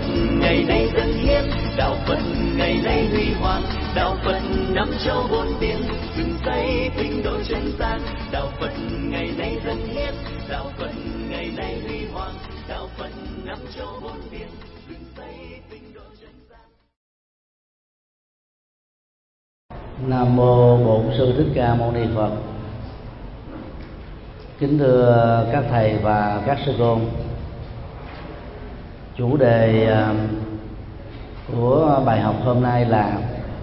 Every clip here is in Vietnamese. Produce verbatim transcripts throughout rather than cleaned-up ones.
ngày nay dân hiến, đạo Phật ngày nay huy hoàng, đạo Phật năm châu bốn biển, dựng xây tinh độ chân gian. Đạo Phật ngày nay dân hiến, đạo Phật ngày nay huy hoàng, đạo Phật năm châu bốn biển, dựng xây tinh độ chân gian. Nam mô Bổn Sư Thích Ca Mâu Ni Phật. Kính thưa các thầy và các sư cô, chủ đề của bài học hôm nay là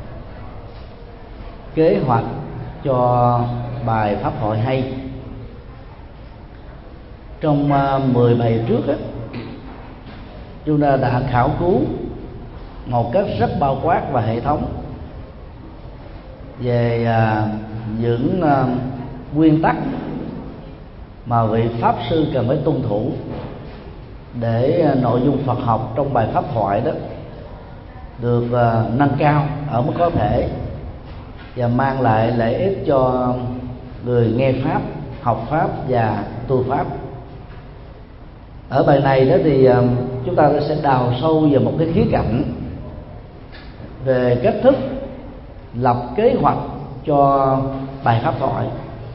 kế hoạch cho bài pháp thoại hay. Trong mười bài trước á, chúng ta đã khảo cứu một cách rất bao quát và hệ thống về những nguyên tắc mà vị pháp sư cần phải tuân thủ để nội dung Phật học trong bài pháp thoại đó được nâng cao ở mức có thể và mang lại lợi ích cho người nghe pháp, học pháp và tu pháp. Ở bài này đó thì chúng ta sẽ đào sâu vào một cái khía cạnh về cách thức lập kế hoạch cho bài pháp thoại.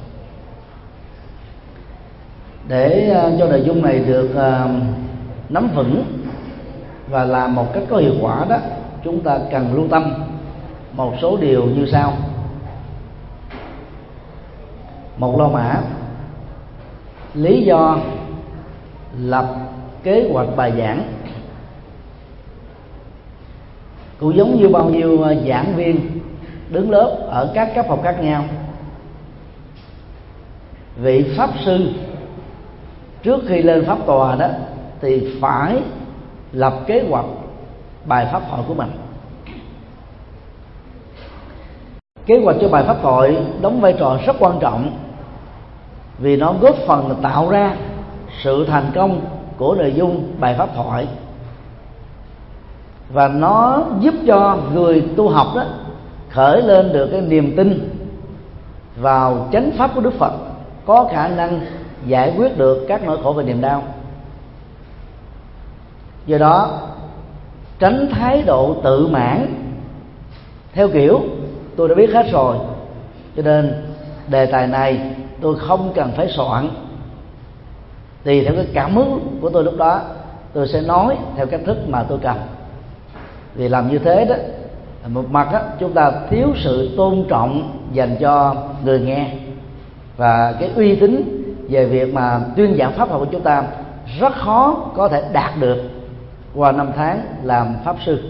Để cho nội dung này được nắm vững và làm một cách có hiệu quả đó, chúng ta cần lưu tâm một số điều như sau. Một lô mã, lý do lập kế hoạch bài giảng. Cũng giống như bao nhiêu giảng viên đứng lớp ở các cấp học khác nhau, vị pháp sư trước khi lên pháp tòa đó thì phải lập kế hoạch bài pháp thoại của mình. Kế hoạch cho bài pháp thoại đóng vai trò rất quan trọng vì nó góp phần tạo ra sự thành công của nội dung bài pháp thoại, và nó giúp cho người tu học đó khởi lên được cái niềm tin vào chánh pháp của Đức Phật, có khả năng giải quyết được các nỗi khổ và niềm đau. Do đó tránh thái độ tự mãn theo kiểu tôi đã biết hết rồi, cho nên đề tài này tôi không cần phải soạn, tùy theo cái cảm hứng của tôi lúc đó tôi sẽ nói theo cách thức mà tôi cần. Vì làm như thế đó, một mặt đó, chúng ta thiếu sự tôn trọng dành cho người nghe, và cái uy tín về việc mà tuyên giảng pháp học của chúng ta rất khó có thể đạt được qua năm tháng làm pháp sư.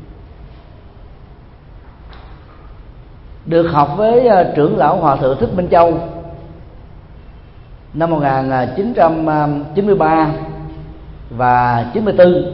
Được học với trưởng lão Hòa thượng Thích Minh Châu năm một nghìn chín trăm chín mươi ba và chín mươi tư,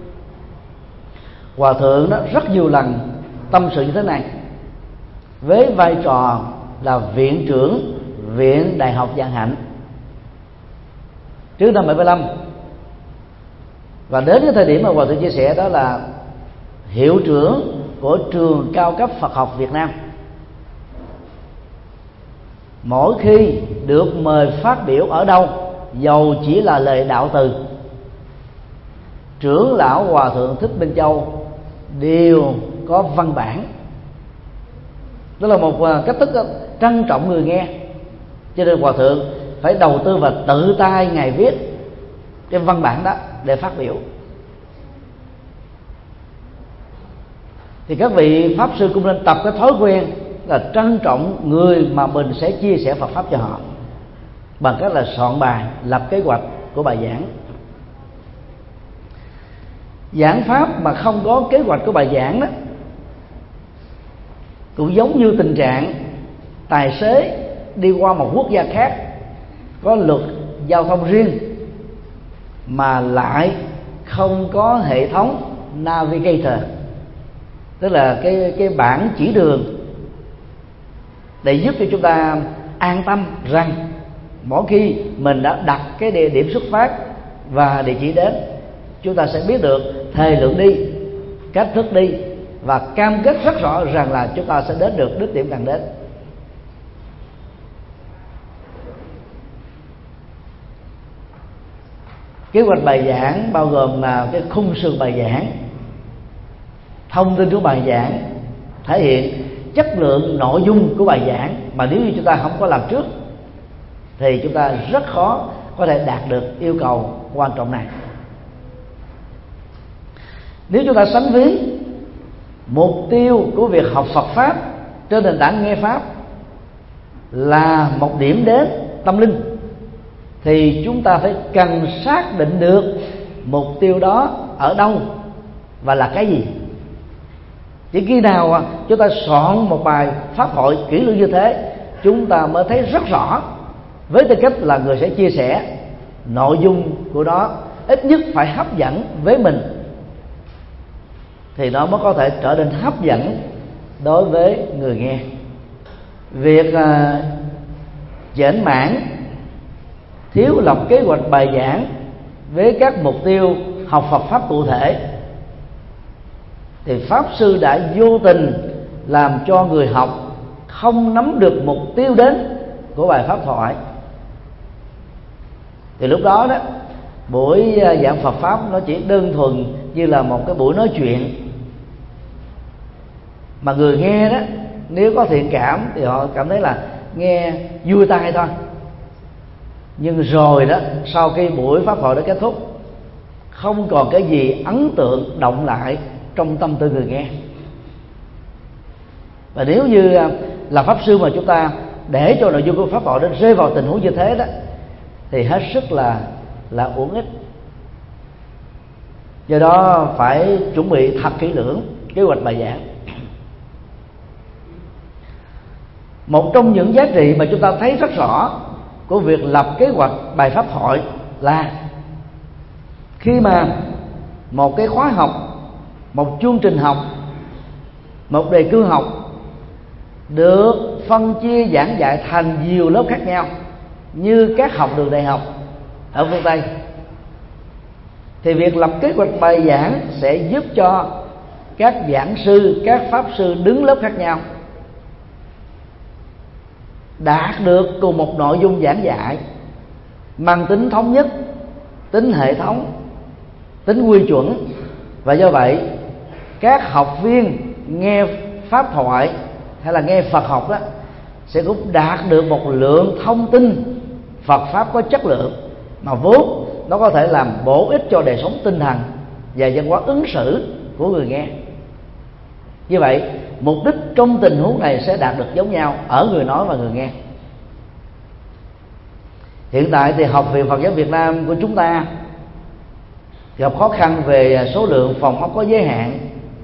Hòa thượng đó rất nhiều lần tâm sự như thế này với vai trò là viện trưởng Viện Đại học Vạn Hạnh trước năm bảy mươi lăm, và đến cái thời điểm mà Hòa thượng chia sẻ đó là hiệu trưởng của trường cao cấp Phật học Việt Nam. Mỗi khi được mời phát biểu ở đâu, dầu chỉ là lời đạo từ, trưởng lão Hòa thượng Thích Minh Châu đều có văn bản. Đó là một cách thức trân trọng người nghe, cho nên Hòa thượng phải đầu tư và tự tay ngài viết cái văn bản đó để phát biểu. Thì các vị pháp sư cũng nên tập cái thói quen là trân trọng người mà mình sẽ chia sẻ Phật pháp cho họ bằng cách là soạn bài, lập kế hoạch của bài giảng. Giảng pháp mà không có kế hoạch của bài giảng đó cũng giống như tình trạng tài xế đi qua một quốc gia khác có luật giao thông riêng mà lại không có hệ thống navigator, tức là cái cái bảng chỉ đường để giúp cho chúng ta an tâm rằng mỗi khi mình đã đặt cái địa điểm xuất phát và địa chỉ đến, chúng ta sẽ biết được thời lượng đi, cách thức đi, và cam kết rất rõ rằng là chúng ta sẽ đến được đích điểm cần đến. Kế hoạch bài giảng bao gồm là cái khung sườn bài giảng, thông tin của bài giảng, thể hiện chất lượng nội dung của bài giảng, mà nếu như chúng ta không có làm trước thì chúng ta rất khó có thể đạt được yêu cầu quan trọng này. Nếu chúng ta sánh ví mục tiêu của việc học Phật Pháp trên nền tảng nghe Pháp là một điểm đến tâm linh, thì chúng ta phải cần xác định được mục tiêu đó ở đâu và là cái gì. Chỉ khi nào chúng ta soạn một bài pháp hội kỹ lưỡng như thế, chúng ta mới thấy rất rõ với tư cách là người sẽ chia sẻ, nội dung của nó ít nhất phải hấp dẫn với mình, thì nó mới có thể trở nên hấp dẫn đối với người nghe. Việc uh, chểnh mảng, thiếu lập kế hoạch bài giảng với các mục tiêu học Phật Pháp cụ thể, thì Pháp Sư đã vô tình làm cho người học không nắm được mục tiêu đến của bài pháp thoại. Thì lúc đó đó, buổi giảng Phật Pháp nó chỉ đơn thuần như là một cái buổi nói chuyện, mà người nghe đó nếu có thiện cảm thì họ cảm thấy là nghe vui tai thôi. Nhưng rồi đó, sau khi buổi pháp hội đã kết thúc, không còn cái gì ấn tượng động lại trong tâm tư người nghe. Và nếu như là pháp sư mà chúng ta để cho nội dung của pháp hội đó rơi vào tình huống như thế đó, thì hết sức là là uổng ích. Do đó phải chuẩn bị thật kỹ lưỡng kế hoạch bài giảng. Một trong những giá trị mà chúng ta thấy rất rõ của việc lập kế hoạch bài pháp thoại là khi mà một cái khóa học, một chương trình học, một đề cương học được phân chia giảng dạy thành nhiều lớp khác nhau như các học đường đại học ở phương Tây, thì việc lập kế hoạch bài giảng sẽ giúp cho các giảng sư, các pháp sư đứng lớp khác nhau đạt được cùng một nội dung giảng dạy mang tính thống nhất, tính hệ thống, tính quy chuẩn. Và do vậy các học viên nghe pháp thoại hay là nghe Phật học đó sẽ cũng đạt được một lượng thông tin Phật Pháp có chất lượng, mà vốn nó có thể làm bổ ích cho đời sống tinh thần và văn hóa ứng xử của người nghe. Như vậy mục đích trong tình huống này sẽ đạt được giống nhau ở người nói và người nghe. Hiện tại thì Học viện Phật giáo Việt Nam của chúng ta gặp khó khăn về số lượng phòng học có giới hạn.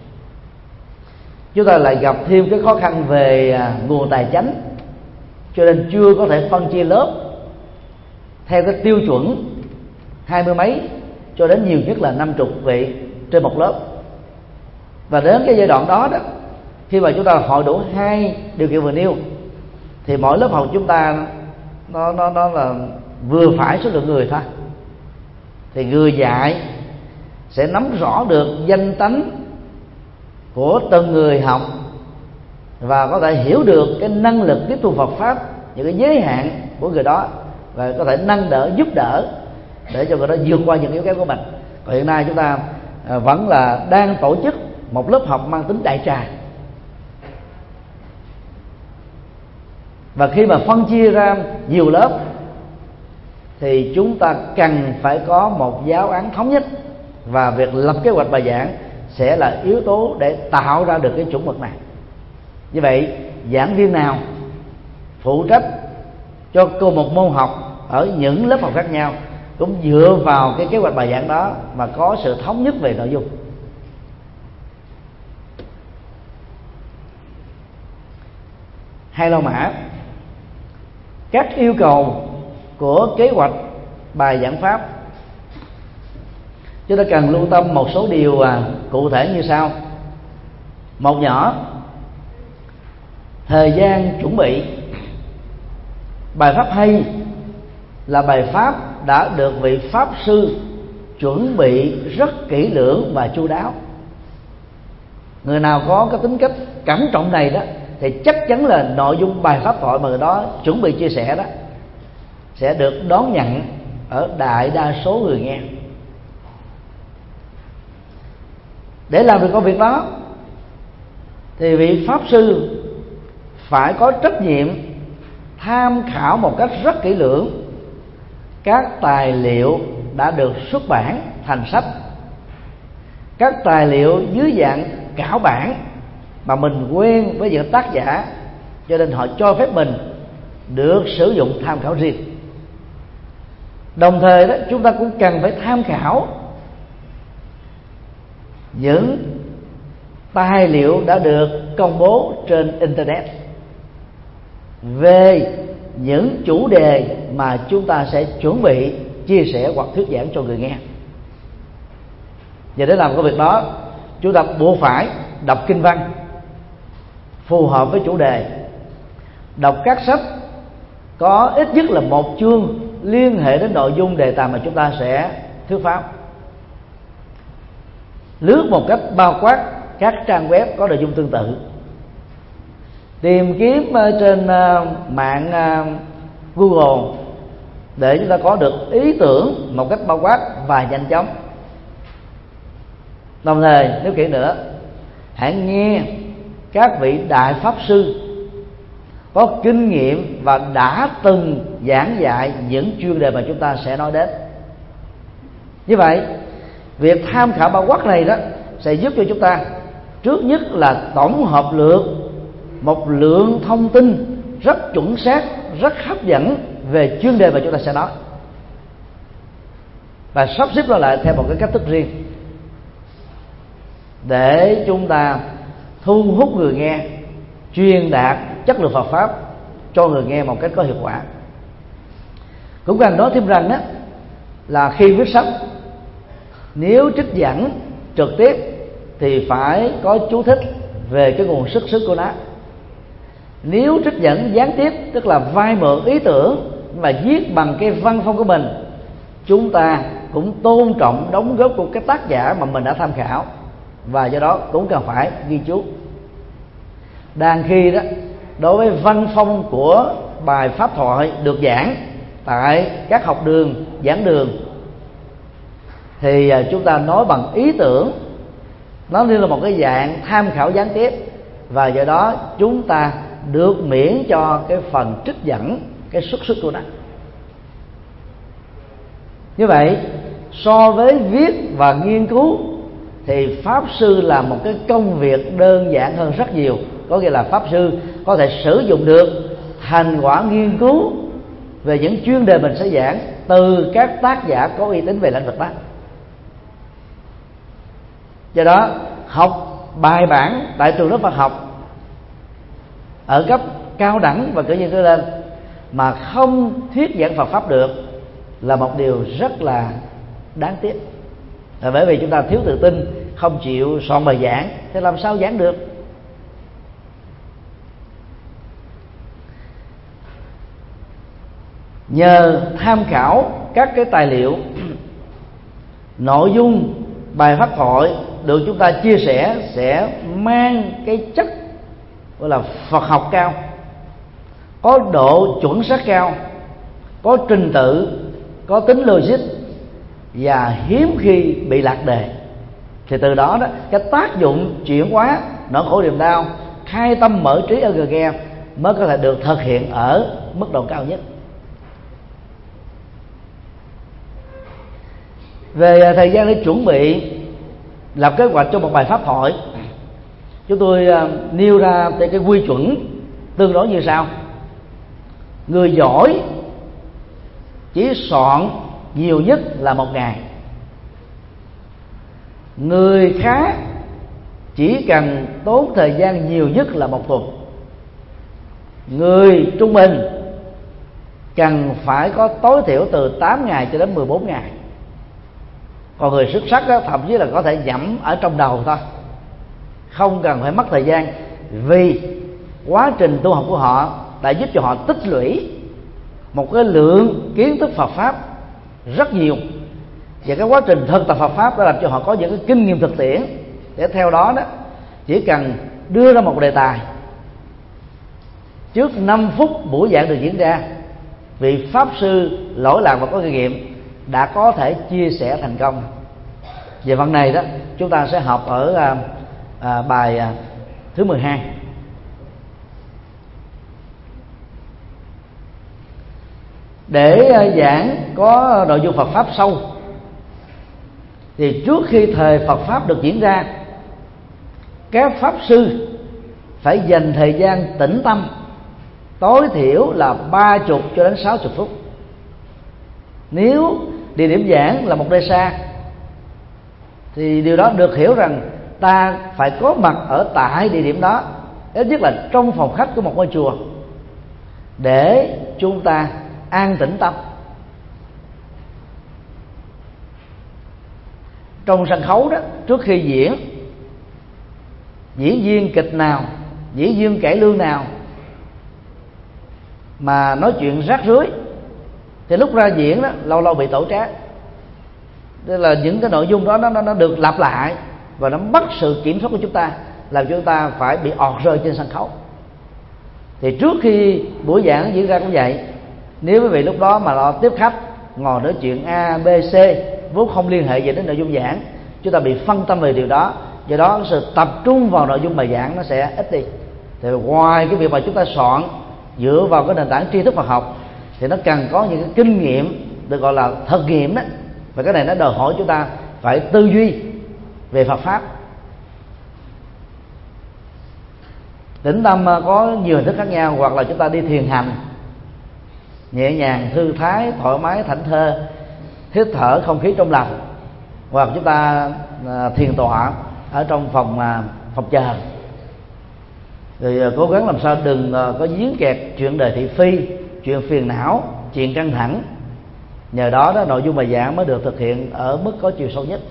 Chúng ta lại gặp thêm cái khó khăn về nguồn tài chính, cho nên chưa có thể phân chia lớp theo cái tiêu chuẩn hai mươi mấy cho đến nhiều nhất là năm chục vị trên một lớp. Và đến cái giai đoạn đó đó, khi mà chúng ta hội đủ hai điều kiện vừa nêu, thì mỗi lớp học chúng ta nó nó nó là vừa phải số lượng người thôi. Thì người dạy sẽ nắm rõ được danh tánh của từng người học và có thể hiểu được cái năng lực tiếp thu Phật Pháp, những cái giới hạn của người đó, và có thể nâng đỡ, giúp đỡ để cho người đó vượt qua những yếu kém của mình. Còn hiện nay chúng ta vẫn là đang tổ chức một lớp học mang tính đại trà. Và khi mà phân chia ra nhiều lớp thì chúng ta cần phải có một giáo án thống nhất, và việc lập kế hoạch bài giảng sẽ là yếu tố để tạo ra được cái chuẩn mực này. Như vậy giảng viên nào phụ trách cho cô một môn học ở những lớp học khác nhau cũng dựa vào cái kế hoạch bài giảng đó mà có sự thống nhất về nội dung. Hai La Mã, các yêu cầu của kế hoạch bài giảng pháp, chúng ta cần lưu tâm một số điều à, cụ thể như sau. Một nhỏ, thời gian chuẩn bị. Bài pháp hay là bài pháp đã được vị pháp sư chuẩn bị rất kỹ lưỡng và chu đáo. Người nào có cái tính cách cẩn trọng này đó thì chắc chắn là nội dung bài pháp thoại mà người đó chuẩn bị chia sẻ đó sẽ được đón nhận ở đại đa số người nghe. Để làm được công việc đó thì vị pháp sư phải có trách nhiệm tham khảo một cách rất kỹ lưỡng các tài liệu đã được xuất bản thành sách, các tài liệu dưới dạng khảo bản mà mình quen với những tác giả, cho nên họ cho phép mình được sử dụng tham khảo riêng. Đồng thời đó, chúng ta cũng cần phải tham khảo những tài liệu đã được công bố trên internet về những chủ đề mà chúng ta sẽ chuẩn bị chia sẻ hoặc thuyết giảng cho người nghe. Và để làm cái việc đó, chúng ta buộc phải đọc kinh văn phù hợp với chủ đề, đọc các sách có ít nhất là một chương liên hệ đến nội dung đề tài mà chúng ta sẽ thuyết pháp, lướt một cách bao quát các trang web có nội dung tương tự, tìm kiếm trên mạng Google để chúng ta có được ý tưởng một cách bao quát và nhanh chóng. Đồng thời, nếu kỹ nữa, hãy nghe các vị đại pháp sư có kinh nghiệm và đã từng giảng dạy những chuyên đề mà chúng ta sẽ nói đến. Như vậy, việc tham khảo bao quát này đó sẽ giúp cho chúng ta trước nhất là tổng hợp lược một lượng thông tin rất chuẩn xác, rất hấp dẫn về chuyên đề mà chúng ta sẽ nói, và sắp xếp nó lại theo một cái cách thức riêng để chúng ta thu hút người nghe, truyền đạt chất lượng Phật pháp cho người nghe một cách có hiệu quả. Cũng cần nói thêm rằng đó là khi viết sách, nếu trích dẫn trực tiếp thì phải có chú thích về cái nguồn xuất xứ của nó. Nếu trích dẫn gián tiếp, tức là vay mượn ý tưởng và viết bằng cái văn phong của mình, chúng ta cũng tôn trọng đóng góp của cái tác giả mà mình đã tham khảo, và do đó cũng cần phải ghi chú. Đang khi đó, đối với văn phong của bài pháp thoại được giảng tại các học đường, giảng đường, thì chúng ta nói bằng ý tưởng, nó như là một cái dạng tham khảo gián tiếp, và do đó chúng ta được miễn cho cái phần trích dẫn cái xuất xứ của nó. Như vậy, so với viết và nghiên cứu thì pháp sư làm một cái công việc đơn giản hơn rất nhiều. Có nghĩa là pháp sư có thể sử dụng được thành quả nghiên cứu về những chuyên đề mình sẽ giảng từ các tác giả có uy tín về lĩnh vực đó. Do đó, học bài bản tại trường lớp Phật học ở cấp cao đẳng và cử nhân trở lên mà không thuyết giảng Phật pháp được là một điều rất là đáng tiếc. Là bởi vì chúng ta thiếu tự tin, không chịu soạn bài giảng, thì làm sao giảng được? Nhờ tham khảo các cái tài liệu, nội dung bài pháp thoại được chúng ta chia sẻ sẽ mang cái chất gọi là Phật học cao, có độ chuẩn xác cao, có trình tự, có tính logic và hiếm khi bị lạc đề. Thì từ đó đó cái tác dụng chuyển hóa nỗi khổ niềm đau, khai tâm mở trí ở người nghe mới có thể được thực hiện ở mức độ cao nhất. Về thời gian để chuẩn bị lập kế hoạch cho một bài pháp thoại, chúng tôi nêu ra cái quy chuẩn tương đối như sau. Người giỏi chỉ soạn nhiều nhất là một ngày, người khá chỉ cần tốn thời gian nhiều nhất là một tuần, người trung bình cần phải có tối thiểu từ tám ngày cho đến mười bốn ngày, còn người xuất sắc đó, thậm chí là có thể nhẩm ở trong đầu thôi, không cần phải mất thời gian, vì quá trình tu học của họ đã giúp cho họ tích lũy một cái lượng kiến thức Phật pháp rất nhiều, và cái quá trình thực tập Phật pháp đã làm cho họ có những cái kinh nghiệm thực tiễn, để theo đó đó chỉ cần đưa ra một đề tài, trước năm phút buổi giảng được diễn ra, vị pháp sư lỗi lạc và có kinh nghiệm đã có thể chia sẻ thành công. Về phần này đó chúng ta sẽ học ở à, à, bài à, thứ mười hai. Để giảng có nội dung Phật pháp sâu thì trước khi thời Phật pháp được diễn ra, các pháp sư phải dành thời gian tĩnh tâm tối thiểu là ba chục cho đến sáu chục phút. Nếu địa điểm giảng là một nơi xa thì điều đó được hiểu rằng ta phải có mặt ở tại địa điểm đó, ít nhất là trong phòng khách của một ngôi chùa, để chúng ta an tĩnh tâm. Trong sân khấu đó, trước khi diễn, diễn viên kịch nào, diễn viên cải lương nào mà nói chuyện rác rưới thì lúc ra diễn đó lâu lâu bị tổ trác. Tức là những cái nội dung đó nó, nó được lặp lại và nó mất sự kiểm soát của chúng ta, làm cho chúng ta phải bị ọt rơi trên sân khấu. Thì trước khi buổi giảng diễn ra cũng vậy, nếu quý vị lúc đó mà lo tiếp khách, ngồi nói chuyện A, B, C vốn không liên hệ gì đến nội dung giảng, chúng ta bị phân tâm về điều đó, do đó sự tập trung vào nội dung bài giảng nó sẽ ít đi. Thì ngoài cái việc mà chúng ta soạn dựa vào cái nền tảng tri thức Phật học thì nó cần có những cái kinh nghiệm được gọi là thực nghiệm đó, và cái này nó đòi hỏi chúng ta phải tư duy về Phật pháp. Tĩnh tâm có nhiều hình thức khác nhau, hoặc là chúng ta đi thiền hành nhẹ nhàng, thư thái, thoải mái, thảnh thơi, hít thở không khí trong lành, hoặc chúng ta thiền tọa ở trong phòng phòng chờ, rồi cố gắng làm sao đừng có dướng kẹt chuyện đời thị phi, chuyện phiền não, chuyện căng thẳng. Nhờ đó đó nội dung bài giảng mới được thực hiện ở mức có chiều sâu nhất.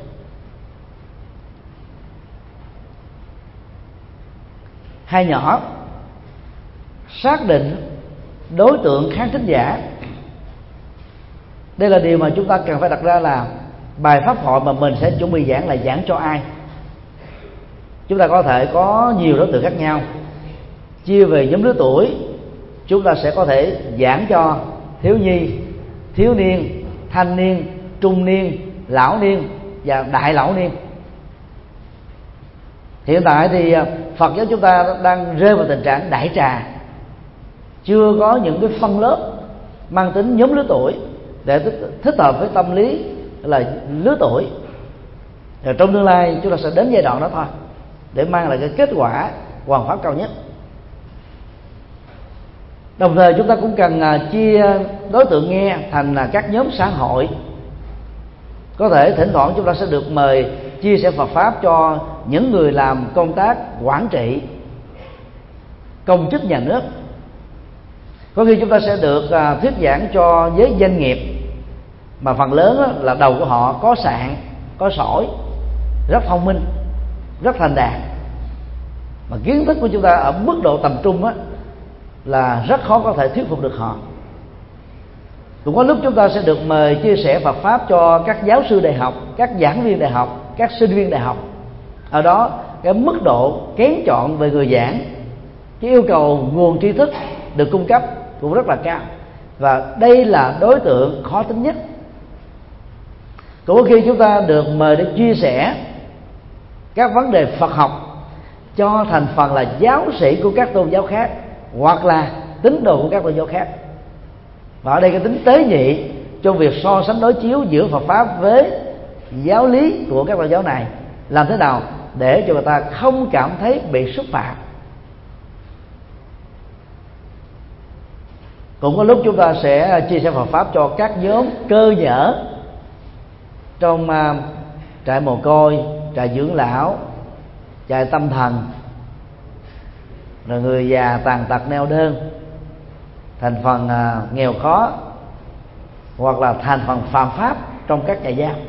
Hai nhỏ, xác định đối tượng khán thính giả. Đây là điều mà chúng ta cần phải đặt ra, là bài pháp thoại mà mình sẽ chuẩn bị giảng là giảng cho ai. Chúng ta có thể có nhiều đối tượng khác nhau, chia về nhóm lứa tuổi. Chúng ta sẽ có thể giảng cho thiếu nhi, thiếu niên, thanh niên, trung niên, lão niên và đại lão niên. Hiện tại thì Phật giáo chúng ta đang rơi vào tình trạng đại trà, chưa có những cái phân lớp mang tính nhóm lứa tuổi để thích hợp với tâm lý là lứa tuổi. Rồi trong tương lai chúng ta sẽ đến giai đoạn đó thôi, để mang lại cái kết quả hoàn pháp cao nhất. Đồng thời chúng ta cũng cần chia đối tượng nghe thành các nhóm xã hội. Có thể thỉnh thoảng chúng ta sẽ được mời chia sẻ Phật pháp cho những người làm công tác quản trị, công chức nhà nước. Có khi chúng ta sẽ được thuyết giảng cho giới doanh nghiệp, mà phần lớn là đầu của họ có sạn, có sỏi, rất thông minh, rất thành đạt, mà kiến thức của chúng ta ở mức độ tầm trung á, là rất khó có thể thuyết phục được họ. Cũng có lúc chúng ta sẽ được mời chia sẻ Phật pháp cho các giáo sư đại học, các giảng viên đại học, các sinh viên đại học. Ở đó cái mức độ kén chọn về người giảng, cái yêu cầu nguồn tri thức được cung cấp cũng rất là cao, và đây là đối tượng khó tính nhất. Cũng có khi chúng ta được mời để chia sẻ các vấn đề Phật học cho thành phần là giáo sĩ của các tôn giáo khác, hoặc là tín đồ của các tôn giáo khác. Và ở đây cái tính tế nhị trong việc so sánh đối chiếu giữa Phật pháp với giáo lý của các tôn giáo này, làm thế nào để cho người ta không cảm thấy bị xúc phạm. Cũng có lúc chúng ta sẽ chia sẻ Phật pháp cho các nhóm cơ nhở trong uh, trại mồ côi, trại dưỡng lão, trại tâm thần, rồi người già tàn tật neo đơn, thành phần uh, nghèo khó, hoặc là thành phần phạm pháp trong các trại giam.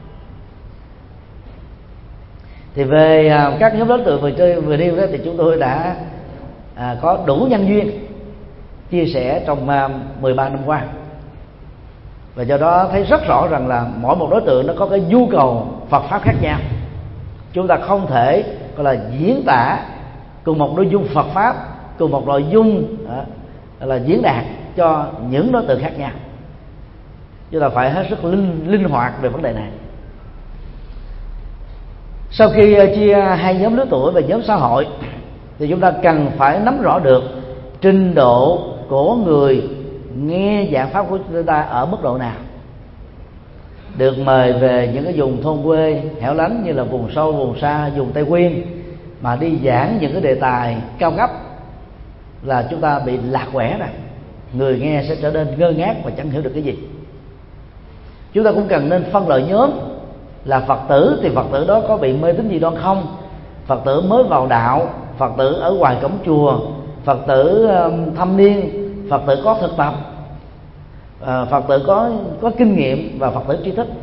Thì về uh, các nhóm đối tượng vừa chơi vừa điêu đó thì chúng tôi đã uh, có đủ nhân duyên chia sẻ trong uh, mười ba năm qua, và do đó thấy rất rõ rằng là mỗi một đối tượng nó có cái nhu cầu Phật pháp khác nhau. Chúng ta không thể gọi là diễn tả cùng một nội dung Phật pháp, cùng một nội dung uh, là diễn đạt cho những đối tượng khác nhau. Chúng ta phải hết sức linh, linh hoạt về vấn đề này. Sau khi chia hai nhóm lứa tuổi và nhóm xã hội, thì chúng ta cần phải nắm rõ được trình độ của người nghe giảng pháp của chúng ta ở mức độ nào. Được mời về những cái vùng thôn quê hẻo lánh như là vùng sâu, vùng xa, vùng Tây Nguyên mà đi giảng những cái đề tài cao cấp là chúng ta bị lạc quẻ rồi, người nghe sẽ trở nên ngơ ngác và chẳng hiểu được cái gì. Chúng ta cũng cần nên phân loại nhóm là Phật tử, thì Phật tử đó có bị mê tín dị đoan không, Phật tử mới vào đạo, Phật tử ở ngoài cổng chùa, Phật tử thâm niên, Phật tử có thực tập, Phật tử có có kinh nghiệm và Phật tử trí thức.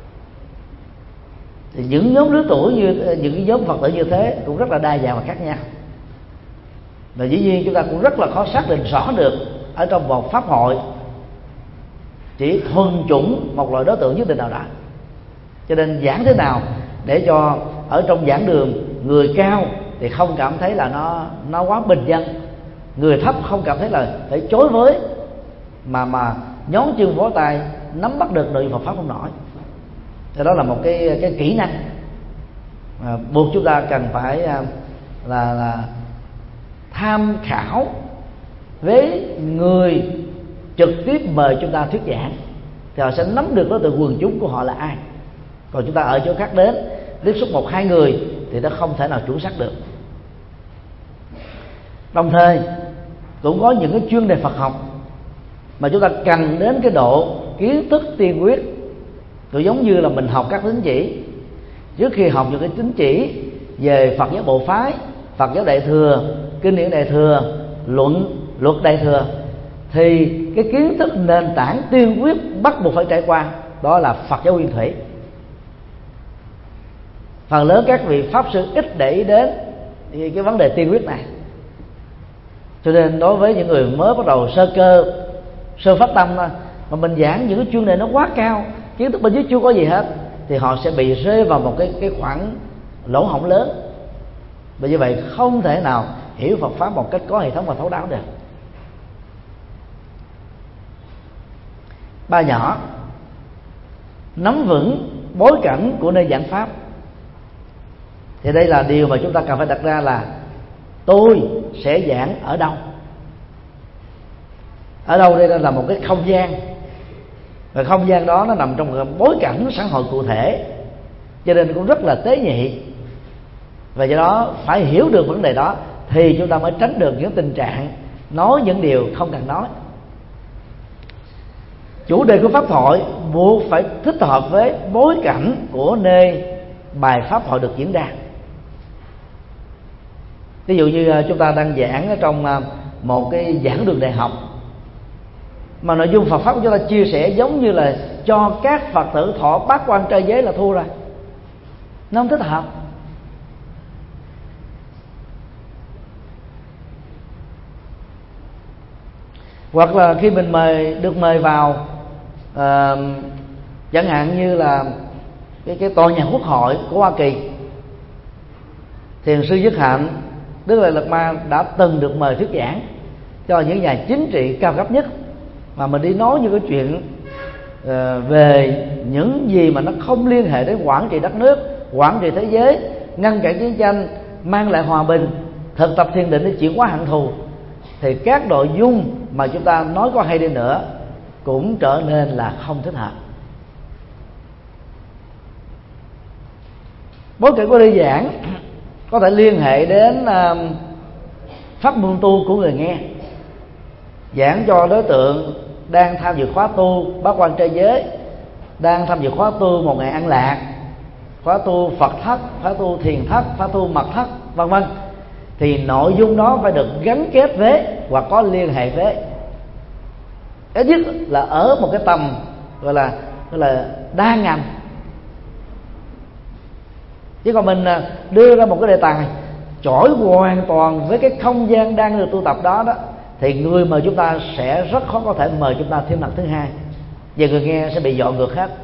Thì những nhóm lứa tuổi như những cái nhóm Phật tử như thế cũng rất là đa dạng và khác nhau. Và dĩ nhiên chúng ta cũng rất là khó xác định rõ được ở trong một pháp hội chỉ thuần chủng một loại đối tượng nhất định nào đó. Cho nên giảng thế nào để cho ở trong giảng đường người cao thì không cảm thấy là nó nó quá bình dân, người thấp không cảm thấy là phải chối với, mà mà nhón chân vỗ tay nắm bắt được nội Phật pháp không nổi. Thì đó là một cái cái kỹ năng mà buộc chúng ta cần phải là là tham khảo với người trực tiếp mời chúng ta thuyết giảng, thì họ sẽ nắm được đối tượng quần chúng của họ là ai. Còn chúng ta ở chỗ khác đến tiếp xúc một hai người thì nó không thể nào chuẩn xác được. Đồng thời cũng có những cái chuyên đề Phật học mà chúng ta cần đến cái độ kiến thức tiên quyết. Cũng giống như là mình học các tín chỉ, trước khi học những cái tín chỉ về Phật giáo bộ phái, Phật giáo đại thừa, kinh điển đại thừa, luận luật đại thừa, thì cái kiến thức nền tảng tiên quyết bắt buộc phải trải qua đó là Phật giáo nguyên thủy. Phần lớn các vị pháp sư ít để ý đến cái vấn đề tiên quyết này, cho nên đối với những người mới bắt đầu sơ cơ, sơ phát tâm thôi, mà mình giảng những cái chuyên đề nó quá cao, kiến thức bên dưới chưa có gì hết, thì họ sẽ bị rơi vào một cái cái khoảng lỗ hổng lớn. Và như vậy không thể nào hiểu Phật pháp một cách có hệ thống và thấu đáo được. Ba nhỏ, nắm vững bối cảnh của nơi giảng pháp. Thì đây là điều mà chúng ta cần phải đặt ra là tôi sẽ giảng ở đâu. Ở đâu đây là một cái không gian, và không gian đó nó nằm trong một bối cảnh xã hội cụ thể, cho nên cũng rất là tế nhị. Và do đó phải hiểu được vấn đề đó thì chúng ta mới tránh được những tình trạng nói những điều không cần nói. Chủ đề của pháp thoại buộc phải thích hợp với bối cảnh của nơi bài pháp thoại được diễn ra. Ví dụ như chúng ta đang giảng ở trong một cái giảng đường đại học, mà nội dung Phật pháp của chúng ta chia sẻ giống như là cho các Phật tử thọ bát quan trai giới là thua rồi, nó không thích hợp. Hoặc là khi mình mời được mời vào à, chẳng hạn như là cái, cái tòa nhà Quốc hội của Hoa Kỳ, Thiền sư Nhất Hạnh Đức Lệ Lạt Ma đã từng được mời thuyết giảng cho những nhà chính trị cao cấp nhất, mà mình đi nói những cái chuyện uh, về những gì mà nó không liên hệ đến quản trị đất nước, quản trị thế giới, ngăn cản chiến tranh, mang lại hòa bình, thực tập thiền định để chuyển hóa hận thù, thì các nội dung mà chúng ta nói có hay đi nữa cũng trở nên là không thích hợp. Bối cảnh của đi giảng có thể liên hệ đến uh, pháp môn tu của người nghe. Giảng cho đối tượng đang tham dự khóa tu bát quan trai giới, đang tham dự khóa tu một ngày an lạc, khóa tu Phật thất, khóa tu thiền thất, khóa tu mật thất, vân vân, thì nội dung đó phải được gắn kết với hoặc có liên hệ với, ít nhất là ở một cái tầm gọi là gọi là đa ngành. Chứ còn mình đưa ra một cái đề tài chổi hoàn toàn với cái không gian đang được tu tập đó đó, thì người mà chúng ta sẽ rất khó có thể mời chúng ta thêm lần thứ hai, và người nghe sẽ bị dọn ngược hết.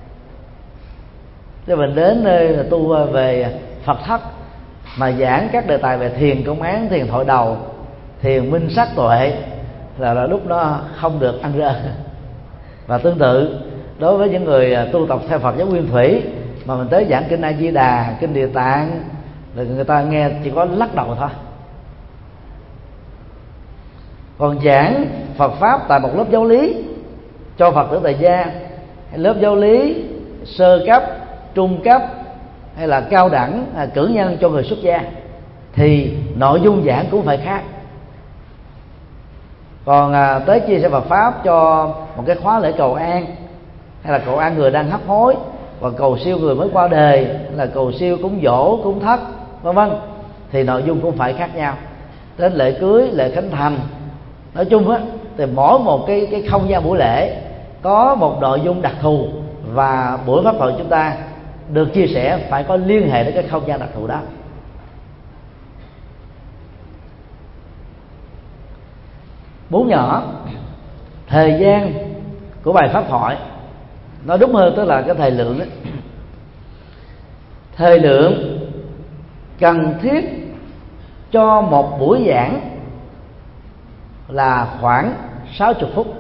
Thế mình đến nơi là tu về Phật thất mà giảng các đề tài về thiền công án, thiền thoại đầu, thiền minh sát tuệ là, là lúc đó không được ăn rơ. Và tương tự đối với những người tu tập theo Phật giáo nguyên thủy mà mình tới giảng kinh A Di Đà, kinh Địa Tạng, là người ta nghe chỉ có lắc đầu thôi, Còn giảng Phật pháp tại một lớp giáo lý cho Phật tử tại gia, hay lớp giáo lý sơ cấp, trung cấp hay là cao đẳng, à, cử nhân cho người xuất gia, thì nội dung giảng cũng phải khác. Còn à, tới chia sẻ Phật pháp cho một cái khóa lễ cầu an, hay là cầu an người đang hấp hối, và cầu siêu người mới qua đời, hay là cầu siêu cúng dỗ, cúng thất, vân vân, thì nội dung cũng phải khác nhau. Đến lễ cưới, lễ khánh thành, nói chung á, thì mỗi một cái cái không gian buổi lễ có một nội dung đặc thù, và buổi pháp thoại chúng ta được chia sẻ phải có liên hệ đến cái không gian đặc thù đó. Bốn nhỏ, thời gian của bài pháp thoại, nói đúng hơn tức là cái thời lượng ấy. Thời lượng cần thiết cho một buổi giảng là khoảng sáu mươi phút.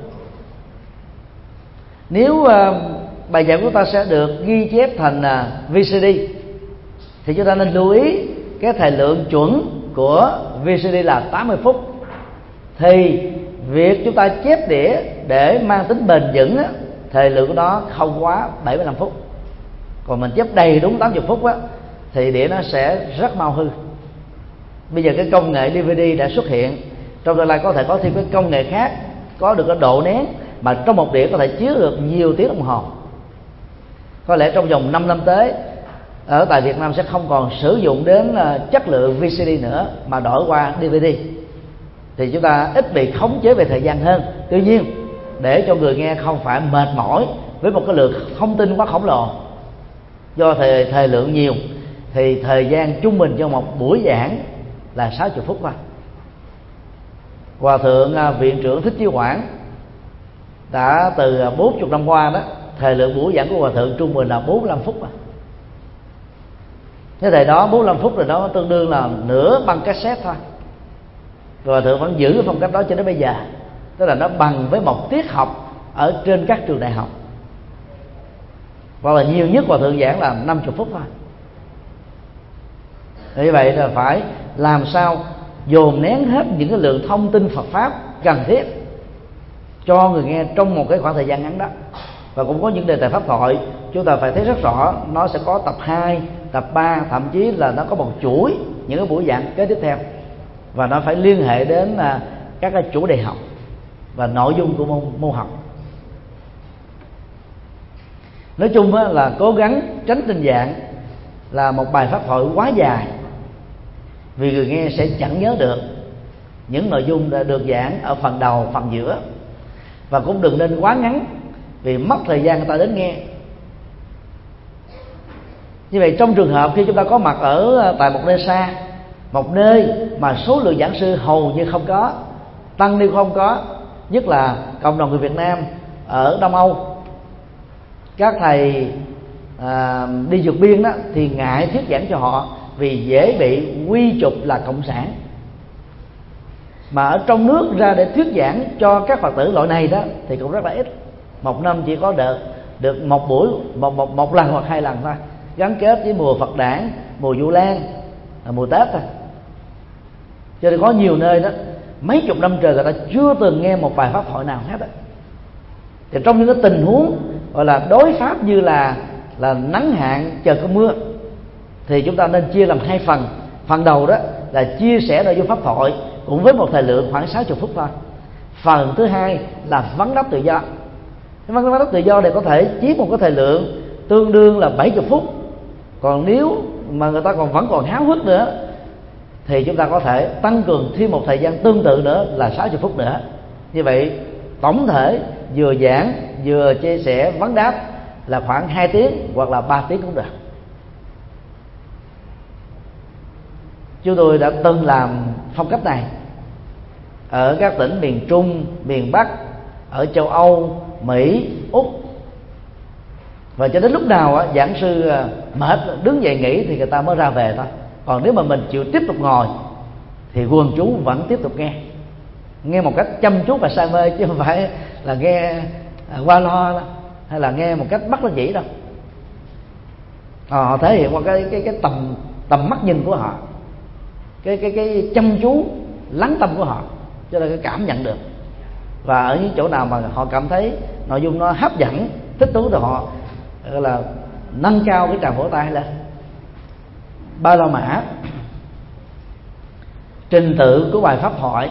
Nếu uh, bài giảng của ta sẽ được ghi chép thành uh, vê xê đê, thì chúng ta nên lưu ý cái thời lượng chuẩn của vê xê đê là tám mươi phút. Thì việc chúng ta chép đĩa để mang tính bền vững á, thời lượng của nó không quá bảy mươi lăm phút. Còn mình chép đầy đúng tám mươi phút á, thì đĩa nó sẽ rất mau hư. Bây giờ cái công nghệ đê vê đê đã xuất hiện, trong tương lai có thể có thêm cái công nghệ khác, có được cái độ nén mà trong một đĩa có thể chứa được nhiều tiếng đồng hồ. Có lẽ trong vòng năm năm tới, ở tại Việt Nam sẽ không còn sử dụng đến chất lượng vê xê đê nữa, mà đổi qua đê vê đê, thì chúng ta ít bị khống chế về thời gian hơn. Tuy nhiên, để cho người nghe không phải mệt mỏi với một cái lượng thông tin quá khổng lồ do thời, thời lượng nhiều, thì thời gian trung bình cho một buổi giảng là sáu mươi phút thôi. Hòa thượng Viện trưởng Thích Chí Quảng đã từ bốn mươi năm qua đó, thời lượng buổi giảng của hòa thượng trung bình là bốn mươi lăm phút. Cái thời đó bốn mươi lăm phút rồi, đó tương đương là nửa băng cassette thôi. Rồi hòa thượng vẫn giữ cái phong cách đó cho đến bây giờ, tức là nó bằng với một tiết học ở trên các trường đại học. Hoặc là nhiều nhất hòa thượng giảng là năm mươi phút thôi. Như vậy là phải làm sao dồn nén hết những cái lượng thông tin Phật pháp cần thiết cho người nghe trong một cái khoảng thời gian ngắn đó. Và cũng có những đề tài pháp thoại chúng ta phải thấy rất rõ, nó sẽ có tập hai, tập ba, thậm chí là nó có một chuỗi những cái buổi giảng kế tiếp theo, và nó phải liên hệ đến các cái chủ đề học và nội dung của môn, môn học. Nói chung là cố gắng tránh tình trạng là một bài pháp thoại quá dài, vì người nghe sẽ chẳng nhớ được những nội dung đã được giảng ở phần đầu, phần giữa. Và cũng đừng nên quá ngắn, vì mất thời gian người ta đến nghe. Như vậy trong trường hợp khi chúng ta có mặt ở tại một nơi xa, một nơi mà số lượng giảng sư hầu như không có, tăng ni không có, nhất là cộng đồng người Việt Nam ở Đông Âu, các thầy à, đi vượt biên đó thì ngại thuyết giảng cho họ vì dễ bị quy chụp là cộng sản. Mà ở trong nước ra để thuyết giảng cho các Phật tử loại này đó thì cũng rất là ít. Một năm chỉ có được được một buổi, một một một lần hoặc hai lần thôi, gắn kết với mùa Phật đản, mùa Vu Lan, mùa Tết thôi. Cho nên có nhiều nơi đó mấy chục năm trời người ta chưa từng nghe một bài pháp thoại nào hết đó. Thì trong những cái tình huống gọi là đối pháp như là là nắng hạn chờ cơn mưa, thì chúng ta nên chia làm hai phần. Phần đầu đó là chia sẻ nội dung pháp thoại cũng với một thời lượng khoảng sáu mươi phút thôi. Phần thứ hai là vấn đáp tự do. Cái vấn đáp tự do này có thể chiếm một cái thời lượng tương đương là bảy mươi phút. Còn nếu mà người ta còn vẫn còn háo hức nữa thì chúng ta có thể tăng cường thêm một thời gian tương tự nữa là sáu mươi phút nữa. Như vậy tổng thể vừa giảng vừa chia sẻ vấn đáp là khoảng hai tiếng hoặc là ba tiếng cũng được. Chúng tôi đã từng làm phong cách này ở các tỉnh miền Trung, miền Bắc, ở châu Âu, Mỹ, Úc. Và cho đến lúc nào giảng sư mệt đứng dậy nghỉ thì người ta mới ra về thôi. Còn nếu mà mình chịu tiếp tục ngồi thì quần chúng vẫn tiếp tục nghe, nghe một cách chăm chú và say mê, chứ không phải là nghe qua lo đó, hay là nghe một cách bắt nó chỉ đâu. Họ thể hiện qua cái cái cái tầm tầm mắt nhìn của họ, cái cái cái chăm chú lắng tâm của họ. cho nên cái cảm nhận được. Và ở những chỗ nào mà họ cảm thấy nội dung nó hấp dẫn, thích thú, thì họ gọi là nâng cao cái tràng vỗ tay lên. Ba la mã, trình tự của bài pháp thoại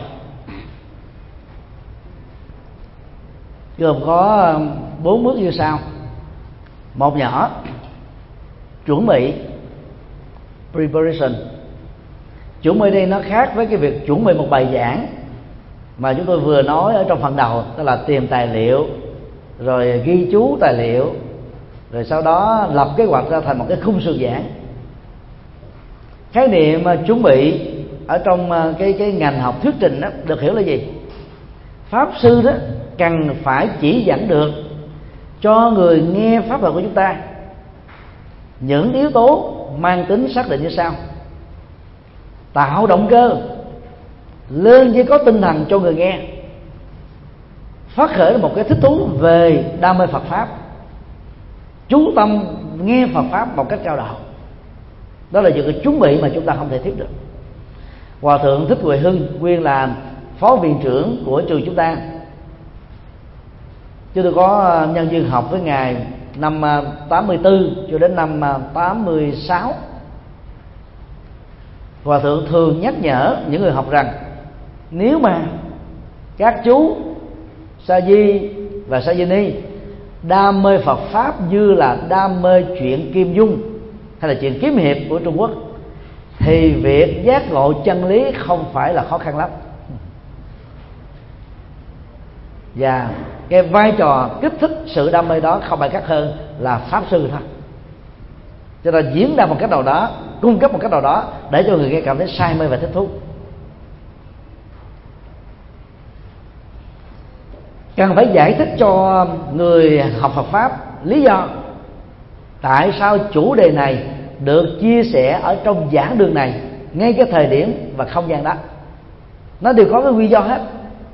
gồm có bốn bước như sau. Một nhỏ, chuẩn bị, preparation. Chuẩn bị đây nó khác với cái việc chuẩn bị một bài giảng mà chúng tôi vừa nói ở trong phần đầu, tức là tìm tài liệu, rồi ghi chú tài liệu, rồi sau đó lập kế hoạch ra thành một cái khung sự giảng. Khái niệm chuẩn bị ở trong cái cái ngành học thuyết trình đó được hiểu là gì? Pháp sư đó cần phải chỉ dẫn được cho người nghe pháp thoại của chúng ta những yếu tố mang tính xác định như sau: tạo động cơ, lên dây có tinh thần cho người nghe, phát khởi một cái thích thú về đam mê Phật pháp, chú tâm nghe Phật pháp một cách cao độ. Đó là những cái chuẩn bị mà chúng ta không thể thiếu được. Hòa thượng Thích Huệ Hưng, nguyên là phó viện trưởng của trường chúng ta, chúng tôi có nhân duyên học với ngài năm tám mươi tư cho đến năm tám mươi sáu. Hòa thượng thường nhắc nhở những người học rằng nếu mà các chú sa di và sa di ni đam mê Phật pháp như là đam mê chuyện kim dung hay là chuyện kiếm hiệp của Trung Quốc, thì việc giác ngộ chân lý không phải là khó khăn lắm. Và cái vai trò kích thích sự đam mê đó không phải khác hơn là pháp sư thôi. Cho nên diễn đạt một cách nào đó, cung cấp một cách nào đó để cho người nghe cảm thấy say mê và thích thú. Cần phải giải thích cho người học Phật pháp lý do tại sao chủ đề này được chia sẻ ở trong giảng đường này ngay cái thời điểm và không gian đó. Nó đều có cái nguyên do hết.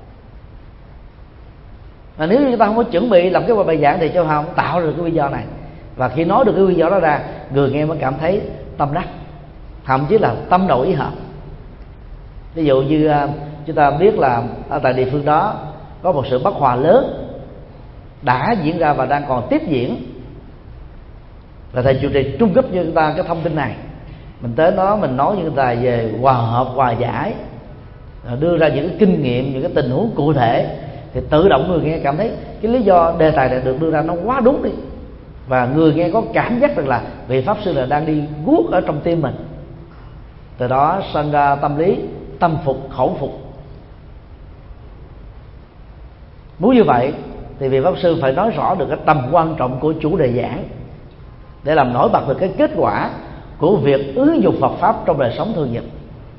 Và nếu như chúng ta không có chuẩn bị làm cái bài giảng thì cho họ không tạo được cái nguyên do này. Và khi nói được cái nguyên do đó ra, người nghe mới cảm thấy tâm đắc, thậm chí là tâm đầu ý hợp. Ví dụ như chúng ta biết là ở tại địa phương đó có một sự bất hòa lớn đã diễn ra và đang còn tiếp diễn, và thầy chủ trì trung cấp cho chúng ta cái thông tin này. Mình tới đó mình nói những tài về hòa hợp, hòa giải, đưa ra những cái kinh nghiệm, những cái tình huống cụ thể, thì tự động người nghe cảm thấy cái lý do đề tài này được đưa ra nó quá đúng đi, và người nghe có cảm giác rằng là vị pháp sư là đang đi guốc ở trong tim mình. Từ đó sinh ra tâm lý tâm phục khẩu phục. Muốn như vậy thì vị pháp sư phải nói rõ được cái tầm quan trọng của chủ đề giảng để làm nổi bật được cái kết quả của việc ứng dụng Phật pháp trong đời sống thường nhật.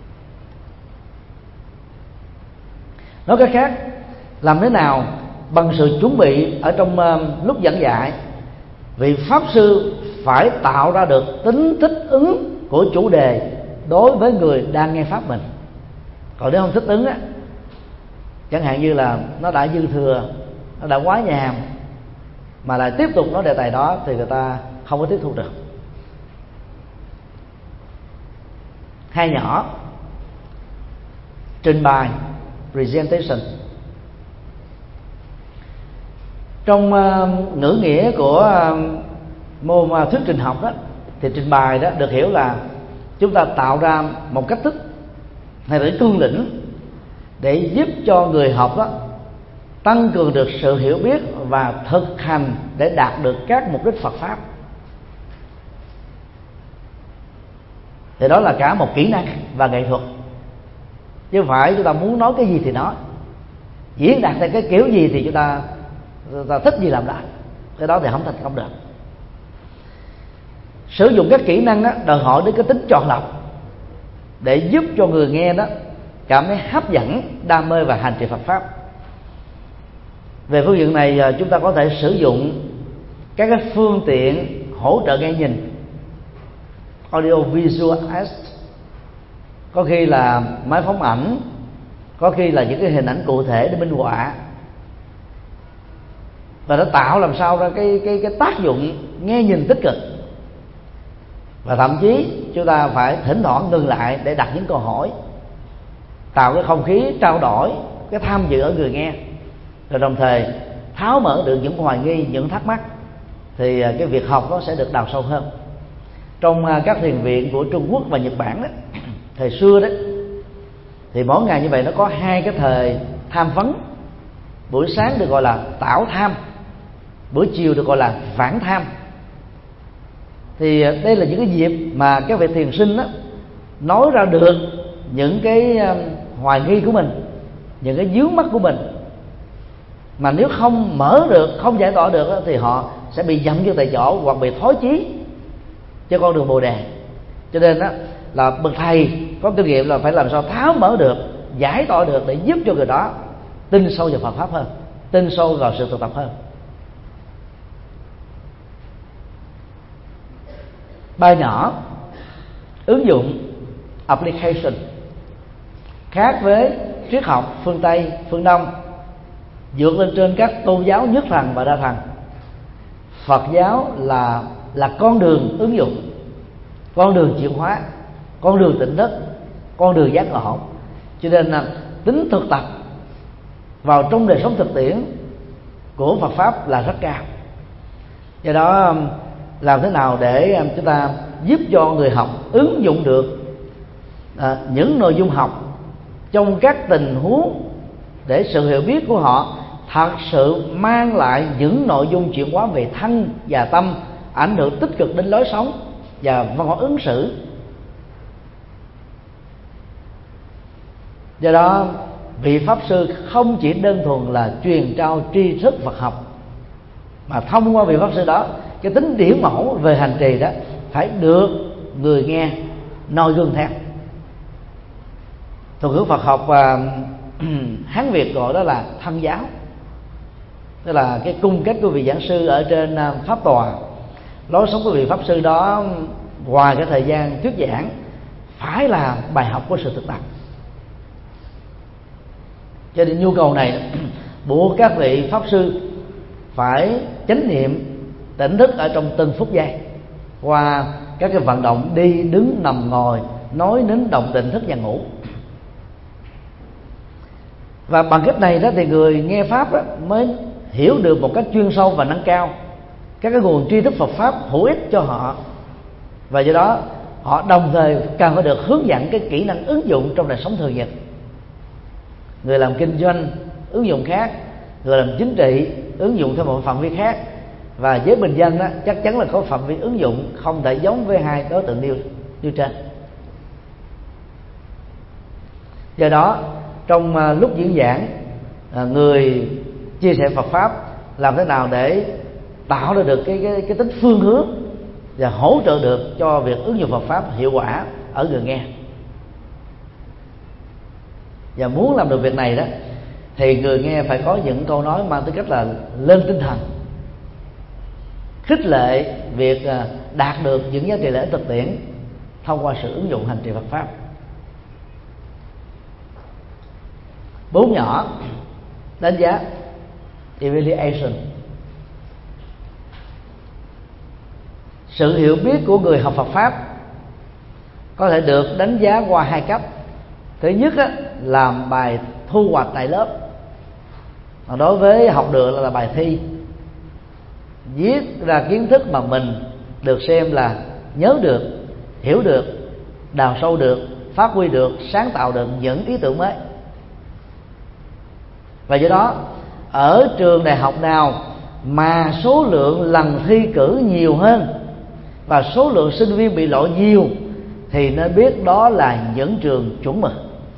Nói cách khác, làm thế nào bằng sự chuẩn bị ở trong uh, lúc giảng dạy, vị pháp sư phải tạo ra được tính thích ứng của chủ đề đối với người đang nghe pháp mình. Còn nếu không thích ứng á, chẳng hạn như là nó đã dư thừa, nó đã quá nhàm mà lại tiếp tục nói đề tài đó, thì người ta không có tiếp thu được. Hai nhỏ, trình bày, presentation. Trong uh, ngữ nghĩa của uh, môn uh, thuyết trình học đó, thì trình bày đó được hiểu là chúng ta tạo ra một cách thức hay là cương lĩnh để giúp cho người học đó tăng cường được sự hiểu biết và thực hành để đạt được các mục đích Phật pháp. Thì đó là cả một kỹ năng và nghệ thuật, chứ không phải chúng ta muốn nói cái gì thì nói, diễn đạt theo cái kiểu gì thì chúng ta, chúng ta thích gì làm lại, cái đó thì không thành công được. Sử dụng các kỹ năng đó đòi hỏi đến cái tính chọn lọc để giúp cho người nghe đó cảm thấy hấp dẫn, đam mê và hành trì Phật pháp. Về phương diện này, chúng ta có thể sử dụng các cái phương tiện hỗ trợ nghe nhìn, audio visual aids, có khi là máy phóng ảnh, có khi là những cái hình ảnh cụ thể để minh họa, và nó tạo làm sao ra cái cái cái tác dụng nghe nhìn tích cực. Và thậm chí chúng ta phải thỉnh thoảng ngừng lại để đặt những câu hỏi, tạo cái không khí trao đổi cái tham dự ở người nghe, rồi đồng thời tháo mở được những hoài nghi, những thắc mắc, thì cái việc học nó sẽ được đào sâu hơn. Trong các thiền viện của Trung Quốc và Nhật Bản đó, thời xưa đó, thì mỗi ngày như vậy nó có hai cái thời tham vấn. Buổi sáng được gọi là tảo tham, buổi chiều được gọi là vãng tham. Thì đây là những cái dịp mà các vị thiền sinh đó nói ra được những cái hoài nghi của mình, những cái vướng mắc của mình, mà nếu không mở được, không giải tỏa được thì họ sẽ bị dậm chân tại chỗ hoặc bị thối chí cho con đường Bồ Đề. Cho nên đó là bậc thầy có kinh nghiệm là phải làm sao tháo mở được, giải tỏa được để giúp cho người đó tin sâu vào Phật pháp hơn, tin sâu vào sự thực tập hơn. Ba nhỏ ứng dụng application khác với triết học phương Tây, phương Đông, vượt lên trên các tôn giáo nhất thần và đa thần. Phật giáo là là con đường ứng dụng, con đường chuyển hóa, con đường tỉnh thức, con đường giác ngộ. Cho nên là tính thực tập vào trong đời sống thực tiễn của Phật pháp là rất cao. Do đó làm thế nào để chúng ta giúp cho người học ứng dụng được à, những nội dung học trong các tình huống để sự hiểu biết của họ thật sự mang lại những nội dung chuyển hóa về thân và tâm, ảnh hưởng tích cực đến lối sống và văn hóa ứng xử. Do đó vị pháp sư không chỉ đơn thuần là truyền trao tri thức Phật học, mà thông qua vị pháp sư đó, cái tính điển mẫu về hành trì đó phải được người nghe noi gương theo. Thuật ngữ Phật học và Hán Việt gọi đó là thân giáo, tức là cái cung cách của vị giảng sư ở trên pháp tòa. Lối sống của vị pháp sư đó ngoài cái thời gian thuyết giảng phải là bài học của sự thực tập. Cho nên nhu cầu này buộc các vị pháp sư phải chánh niệm tỉnh thức ở trong từng phút giây qua các cái vận động đi, đứng, nằm, ngồi, nói, nín, động, tịnh, thức và ngủ. Và bằng cách này đó thì người nghe pháp đó mới hiểu được một cách chuyên sâu và nâng cao các cái nguồn tri thức Phật pháp hữu ích cho họ, và do đó họ đồng thời cần phải được hướng dẫn cái kỹ năng ứng dụng trong đời sống thường nhật. Người làm kinh doanh ứng dụng khác, người làm chính trị ứng dụng theo một phạm vi khác, và với bình dân đó chắc chắn là có phạm vi ứng dụng không thể giống với hai đối tượng nêu như trên. Do đó trong lúc diễn giảng, người chia sẻ Phật pháp làm thế nào để tạo ra được cái, cái, cái tính phương hướng và hỗ trợ được cho việc ứng dụng Phật pháp hiệu quả ở người nghe. Và muốn làm được việc này đó thì người nghe phải có những câu nói mang tính cách là lên tinh thần, khích lệ việc đạt được những giá trị lợi ích thực tiễn thông qua sự ứng dụng hành trì Phật pháp. Bốn nhỏ đánh giá evaluation. Sự hiểu biết của người học Phật pháp có thể được đánh giá qua hai cấp. Thứ nhất á, làm bài thu hoạch tại lớp. Đối với học được là bài thi, viết ra kiến thức mà mình được xem là nhớ được, hiểu được, đào sâu được, phát huy được, sáng tạo được những ý tưởng mới. Và do đó ở trường đại học nào mà số lượng lần thi cử nhiều hơn và số lượng sinh viên bị loại nhiều thì nên biết đó là những trường chuẩn mực.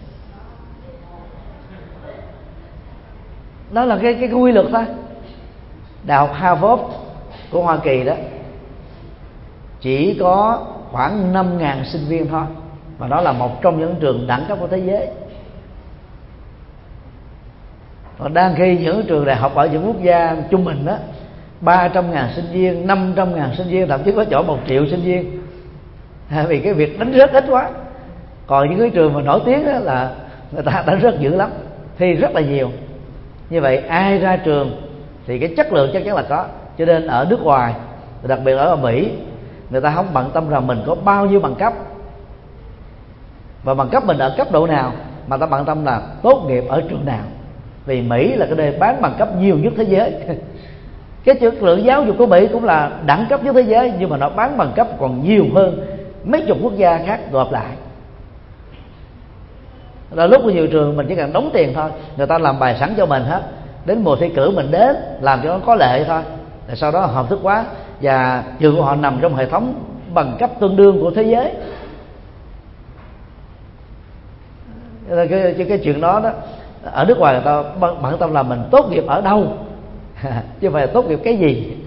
Đó là cái, cái, cái quy luật thôi. Đại học Harvard của Hoa Kỳ đó chỉ có khoảng năm nghìn sinh viên thôi, và đó là một trong những trường đẳng cấp của thế giới. Còn đang khi những trường đại học ở những quốc gia trung bình đó ba trăm nghìn sinh viên, năm trăm nghìn sinh viên, thậm chí có chỗ một triệu sinh viên, vì cái việc đánh rớt ít quá. Còn những cái trường mà nổi tiếng đó là người ta đánh rớt dữ lắm, thi rất là nhiều. Như vậy ai ra trường thì cái chất lượng chắc chắn là có. Cho nên ở nước ngoài, đặc biệt ở Mỹ, người ta không bận tâm rằng mình có bao nhiêu bằng cấp và bằng cấp mình ở cấp độ nào, mà ta bận tâm là tốt nghiệp ở trường nào. vì Mỹ là cái nơi bán bằng cấp nhiều nhất thế giới. Cái chất lượng giáo dục của Mỹ cũng là đẳng cấp nhất thế giới, nhưng mà nó bán bằng cấp còn nhiều hơn mấy chục quốc gia khác gộp lại. Là lúc của nhiều trường mình chỉ cần đóng tiền thôi, người ta làm bài sẵn cho mình hết, đến mùa thi cử mình đến làm cho nó có lệ thôi, rồi sau đó hợp thức hóa, và trường của họ nằm trong hệ thống bằng cấp tương đương của thế giới. Cái, cái, cái chuyện đó đó ở nước ngoài người ta bận tâm là mình tốt nghiệp ở đâu chứ không phải là tốt nghiệp cái gì.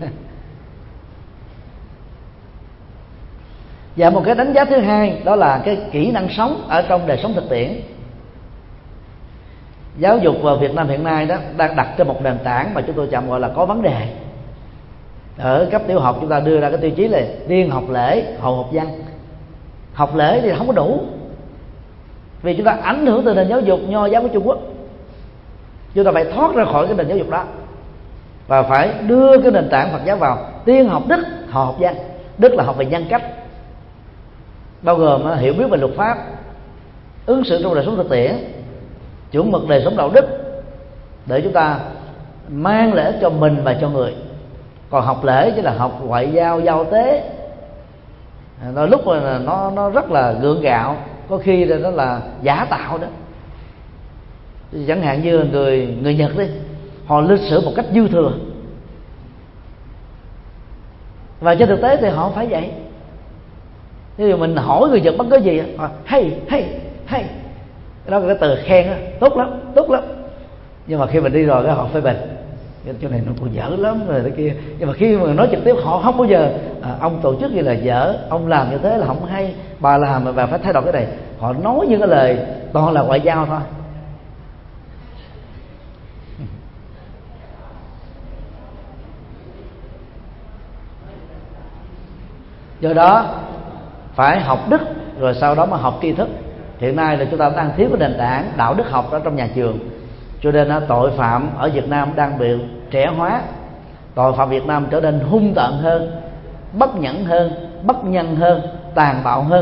Và một cái đánh giá thứ hai đó là cái kỹ năng sống ở trong đời sống thực tiễn. Giáo dục vào Việt Nam hiện nay đó đang đặt trên một nền tảng mà chúng tôi chậm gọi là có vấn đề. Ở cấp tiểu học chúng ta đưa ra cái tiêu chí là tiên học lễ, hậu học văn. Học lễ thì không có đủ, vì chúng ta ảnh hưởng từ nền giáo dục nho giáo của Trung Quốc. Chúng ta phải thoát ra khỏi cái nền giáo dục đó và phải đưa cái nền tảng Phật giáo vào. Tiên học đức, hậu học văn. Đức là học về nhân cách, bao gồm hiểu biết về luật pháp, ứng xử trong đời sống thực tiễn, chuẩn mực đời sống đạo đức, để chúng ta mang lợi ích cho mình và cho người. Còn học lễ chỉ là học ngoại giao, giao tế, nó lúc mà nó nó rất là gượng gạo, có khi đó là giả tạo đó. Chẳng hạn như người người Nhật đi, họ lịch sử một cách dư thừa, và trên thực tế thì họ không phải vậy. Ví dụ mình hỏi người Nhật bất cứ gì, họ hay hay hay, đó là cái từ khen đó, tốt lắm tốt lắm. Nhưng mà khi mình đi rồi cái họ phê bình, cái chỗ này nó còn dở lắm rồi cái kia. Nhưng mà khi mà nói trực tiếp họ không bao giờ à, ông tổ chức như là dở, ông làm như thế là không hay, bà làm mà bà phải thay đổi cái này. Họ nói những cái lời toàn là ngoại giao thôi. Do đó phải học đức rồi sau đó mà học tri thức. Hiện nay là chúng ta đang thiếu cái nền tảng đạo đức học ở trong nhà trường, cho nên tội phạm ở Việt Nam đang bị trẻ hóa. Tội phạm Việt Nam trở nên hung tợn hơn, bất nhẫn hơn, bất nhân hơn, tàn bạo hơn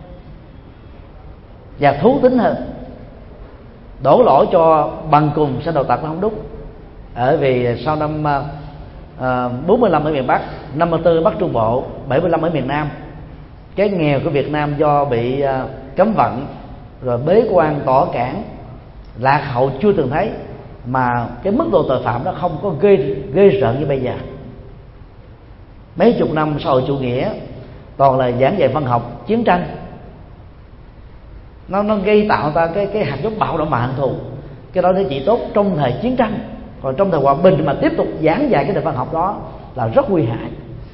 và thú tính hơn. Đổ lỗi cho bằng cùng sẽ đầu tặc nó không đúng. Bởi vì sau năm uh, bốn mươi lăm ở miền Bắc, năm mươi tư ở Bắc Trung Bộ, bảy mươi lăm ở miền Nam, cái nghèo của Việt Nam do bị uh, cấm vận, rồi bế quan tỏ cản, lạc hậu chưa từng thấy, mà cái mức độ tội phạm nó không có gây gây rợn như bây giờ. Mấy chục năm xã hội chủ nghĩa toàn là giảng dạy văn học chiến tranh, nó nó gây tạo ra cái cái hạt giống bạo động và hận thù. Cái đó nó chỉ tốt trong thời chiến tranh, còn trong thời hòa bình mà tiếp tục giảng dạy cái nền văn học đó là rất nguy hại.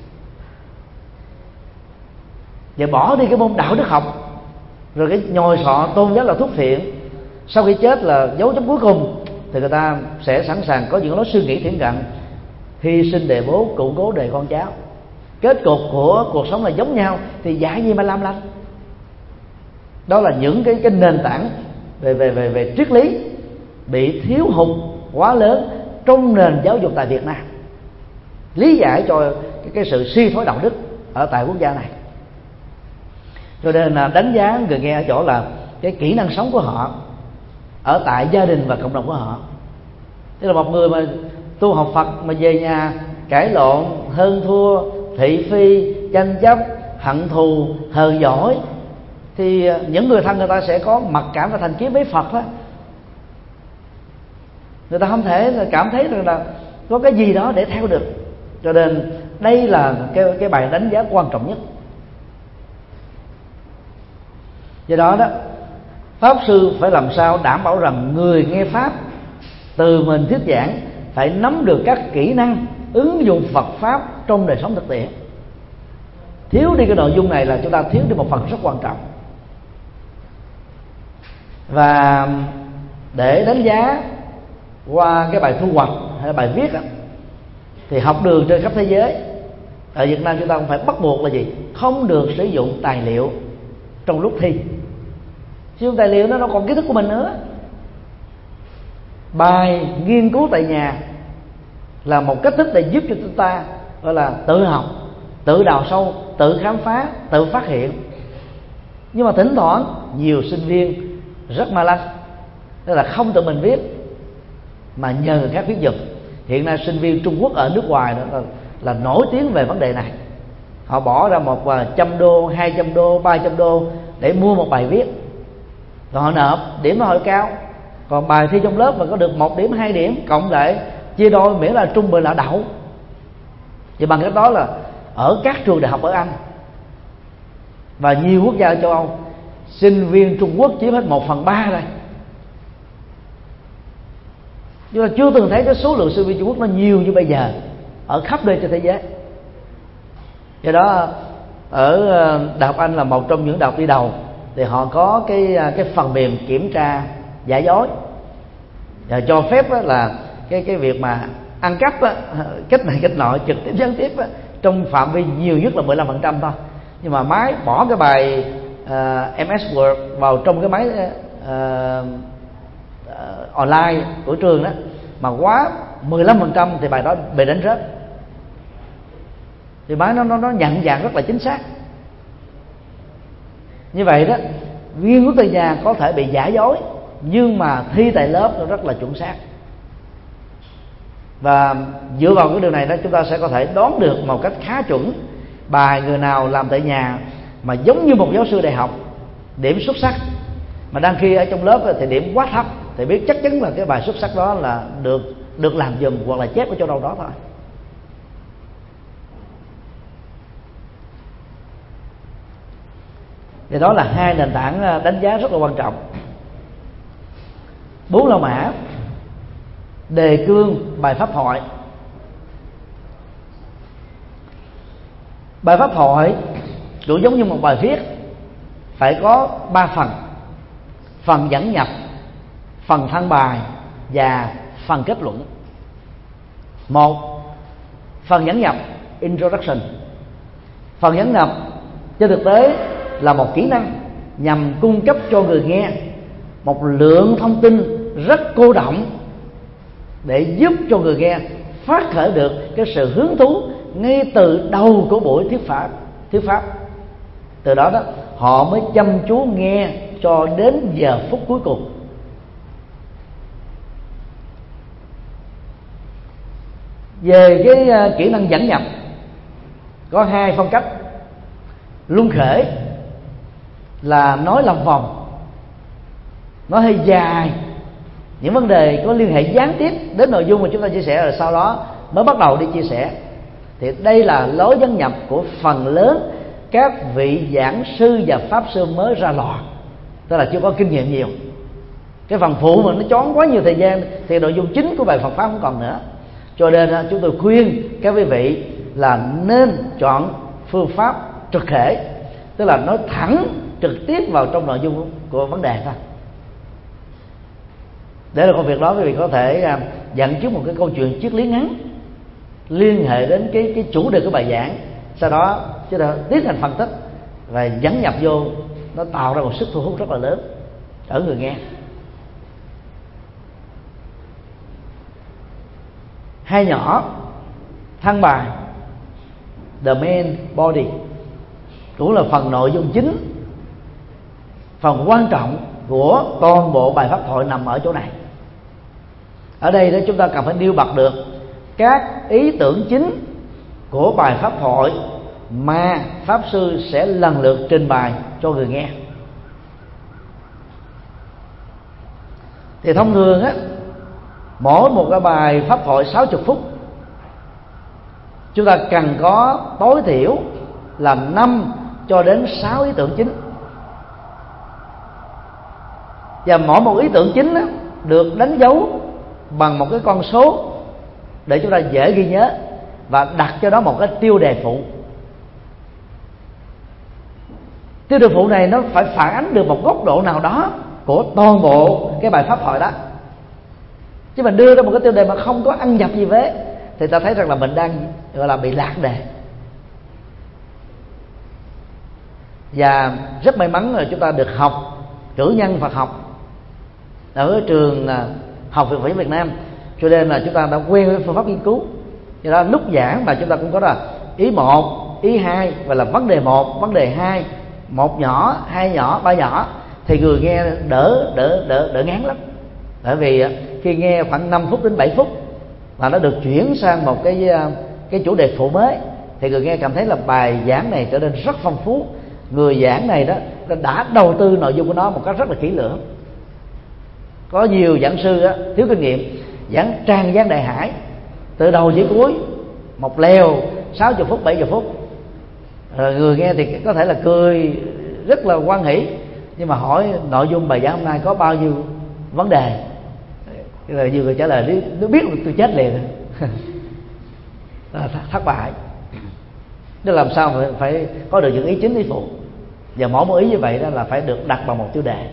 Và bỏ đi cái môn đạo đức học, rồi cái nhồi sọ tôn giáo là thuốc phiện, sau khi chết là dấu chấm cuối cùng, thì người ta sẽ sẵn sàng có những lối suy nghĩ thiển cận, hy sinh đề bố, củng cố đề con cháu. Kết cục của cuộc sống là giống nhau thì dạy gì mà làm lành. Đó là những cái cái nền tảng về về về về triết lý bị thiếu hụt quá lớn trong nền giáo dục tại Việt Nam, lý giải cho cái, cái sự suy thoái đạo đức ở tại quốc gia này. Cho nên là đánh giá người nghe ở chỗ là cái kỹ năng sống của họ ở tại gia đình và cộng đồng của họ. Tức là một người mà tu học Phật mà về nhà cãi lộn, hơn thua, thị phi, tranh chấp, hận thù, hờn giỏi, thì những người thân người ta sẽ có mặc cảm và thành kiến với Phật đó. Người ta không thể cảm thấy rằng là có cái gì đó để theo được. Cho nên đây là cái, cái bài đánh giá quan trọng nhất. Do đó đó, Pháp sư phải làm sao đảm bảo rằng người nghe Pháp từ mình thuyết giảng phải nắm được các kỹ năng ứng dụng Phật Pháp trong đời sống thực tiễn. Thiếu đi cái nội dung này là chúng ta thiếu đi một phần rất quan trọng. Và để đánh giá qua cái bài thu hoạch hay bài viết đó, thì học đường trên khắp thế giới, ở Việt Nam chúng ta cũng phải bắt buộc là gì? Không được sử dụng tài liệu trong lúc thi. Sử dụng tài liệu nó nó còn kiến thức của mình nữa. Bài nghiên cứu tại nhà là một cách thức để giúp cho chúng ta gọi là tự học, tự đào sâu, tự khám phá, tự phát hiện. Nhưng mà thỉnh thoảng nhiều sinh viên rất ma lanh, tức là không tự mình viết, mà nhờ người khác viết giùm. Hiện nay sinh viên Trung Quốc ở nước ngoài đó là, là nổi tiếng về vấn đề này. Họ bỏ ra một trăm đô, hai trăm đô, ba trăm đô để mua một bài viết, rồi họ nộp, điểm nó hơi cao. Còn bài thi trong lớp mà có được một điểm, hai điểm cộng lại chia đôi, miễn là trung bình là đậu. Và bằng cách đó là ở các trường đại học ở Anh và nhiều quốc gia ở châu Âu, sinh viên Trung Quốc chiếm hết một phần ba đây. Nhưng mà chưa từng thấy cái số lượng sinh viên Trung Quốc nó nhiều như bây giờ ở khắp nơi trên thế giới. Do đó ở Đại học Anh là một trong những đại học đi đầu, thì họ có cái cái phần mềm kiểm tra giả dối và cho phép là cái cái việc mà ăn cắp á, cách này cách nọ, trực tiếp gián tiếp á, trong phạm vi nhiều nhất là mười lăm phần trăm thôi. Nhưng mà máy bỏ cái bài uh, em ét Word vào trong cái máy uh, uh, online của trường đó mà quá mười lăm phần trăm thì bài đó bị đánh rớt. Thì máy nó nó nó nhận dạng rất là chính xác. Như vậy đó, nghiên cứu từ nhà có thể bị giả dối, nhưng mà thi tại lớp nó rất là chuẩn xác. Và dựa vào cái điều này đó, chúng ta sẽ có thể đoán được một cách khá chuẩn bài người nào làm tại nhà mà giống như một giáo sư đại học, điểm xuất sắc, mà đang khi ở trong lớp thì điểm quá thấp, thì biết chắc chắn là cái bài xuất sắc đó là được được làm dùm hoặc là chép ở chỗ đâu đó thôi. Thì đó là hai nền tảng đánh giá rất là quan trọng. Bốn la mã: đề cương, bài pháp thoại. Bài pháp thoại cũng giống như một bài viết, phải có ba phần: phần dẫn nhập, phần thân bài và phần kết luận. Một, phần dẫn nhập, introduction. Phần dẫn nhập trên thực tế là một kỹ năng nhằm cung cấp cho người nghe một lượng thông tin rất cô đọng để giúp cho người nghe phát khởi được cái sự hứng thú ngay từ đầu của buổi thuyết pháp. Thuyết pháp từ đó đó họ mới chăm chú nghe cho đến giờ phút cuối cùng. Về cái kỹ năng dẫn nhập có hai phong cách. Luân khởi là nói lòng vòng, nói hơi dài những vấn đề có liên hệ gián tiếp đến nội dung mà chúng ta chia sẻ, rồi sau đó mới bắt đầu đi chia sẻ. Thì đây là lối dẫn nhập của phần lớn các vị giảng sư và pháp sư mới ra lò, tức là chưa có kinh nghiệm nhiều. Cái phần phụ mà nó choáng quá nhiều thời gian thì nội dung chính của bài Phật pháp không còn nữa. Cho nên chúng tôi khuyên các quý vị là nên chọn phương pháp trực thể, tức là nói thẳng trực tiếp vào trong nội dung của vấn đề thôi. Để là công việc đó quý vị có thể dẫn trước một cái câu chuyện triết lý ngắn liên hệ đến cái cái chủ đề của bài giảng, sau đó chúng ta tiến hành phân tích và dẫn nhập vô, nó tạo ra một sức thu hút rất là lớn ở người nghe. Hai nhỏ, thân bài, the main body, cũng là phần nội dung chính, phần quan trọng của toàn bộ bài pháp thoại nằm ở chỗ này. Ở đây đó chúng ta cần phải nêu bật được các ý tưởng chính của bài pháp thoại mà pháp sư sẽ lần lượt trình bày cho người nghe. Thì thông thường á, mỗi một cái bài pháp thoại sáu mươi phút, chúng ta cần có tối thiểu là năm cho đến sáu ý tưởng chính. Và mỗi một ý tưởng chính á, được đánh dấu bằng một cái con số để chúng ta dễ ghi nhớ, và đặt cho đó một cái tiêu đề phụ. Tiêu đề phụ này nó phải phản ánh được một góc độ nào đó của toàn bộ cái bài pháp thoại đó. Chứ mình đưa ra một cái tiêu đề mà không có ăn nhập gì với thì ta thấy rằng là mình đang gọi là bị lạc đề. Và rất may mắn là chúng ta được học cử nhân Phật học ở trường Học viện Phật giáo Việt Nam, cho nên là chúng ta đã quen với phương pháp nghiên cứu. Do đó lúc giảng mà chúng ta cũng có là ý một, ý hai, và là vấn đề một, vấn đề hai, một nhỏ, hai nhỏ, ba nhỏ, thì người nghe đỡ đỡ đỡ đỡ ngán lắm. Bởi vì khi nghe khoảng năm phút đến bảy phút và nó được chuyển sang một cái cái chủ đề phụ mới, thì người nghe cảm thấy là bài giảng này trở nên rất phong phú. Người giảng này đó đã đầu tư nội dung của nó một cách rất là kỹ lưỡng. Có nhiều giảng sư đó, thiếu kinh nghiệm, giảng tràn gian đại hải từ đầu đến cuối, một lèo sáu mươi phút, bảy mươi phút. Rồi người nghe thì có thể là cười rất là hoan hỉ, nhưng mà hỏi nội dung bài giảng hôm nay có bao nhiêu vấn đề, rồi nhiều người trả lời nó biết tôi chết liền. Là thất bại. Nó làm sao phải, phải có được những ý chính ý phụ, và mỗi một ý như vậy đó là phải được đặt bằng một tiêu đề.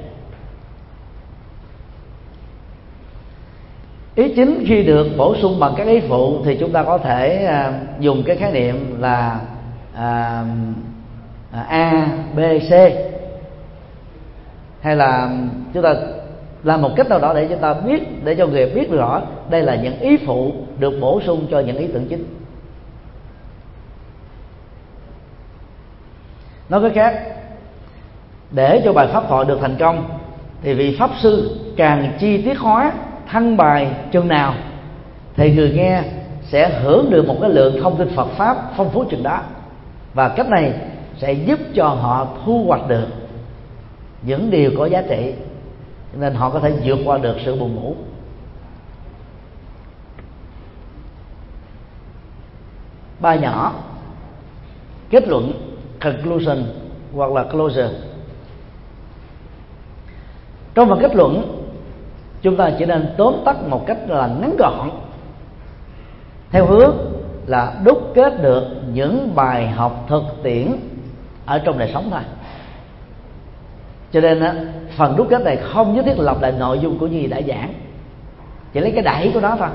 Ý chính khi được bổ sung bằng các ý phụ thì chúng ta có thể à, dùng cái khái niệm là à, A, B, C, hay là chúng ta làm một cách nào đó để chúng ta biết, để cho người biết rõ đây là những ý phụ được bổ sung cho những ý tưởng chính. Nói cách khác, để cho bài pháp thoại được thành công thì vị pháp sư càng chi tiết hóa thăng bài chừng nào thì người nghe sẽ hưởng được một cái lượng thông tin Phật pháp phong phú chừng đó, và cách này sẽ giúp cho họ thu hoạch được những điều có giá trị, nên họ có thể vượt qua được sự buồn ngủ. Ba nhỏ: kết luận, conclusion hoặc là closure. Trong phần kết luận, chúng ta chỉ nên tóm tắt một cách là ngắn gọn, theo hướng là đúc kết được những bài học thực tiễn ở trong đời sống thôi. Cho nên á, phần đúc kết này không nhất thiết lặp lại nội dung của gì đã giảng, chỉ lấy cái đẩy của nó thôi,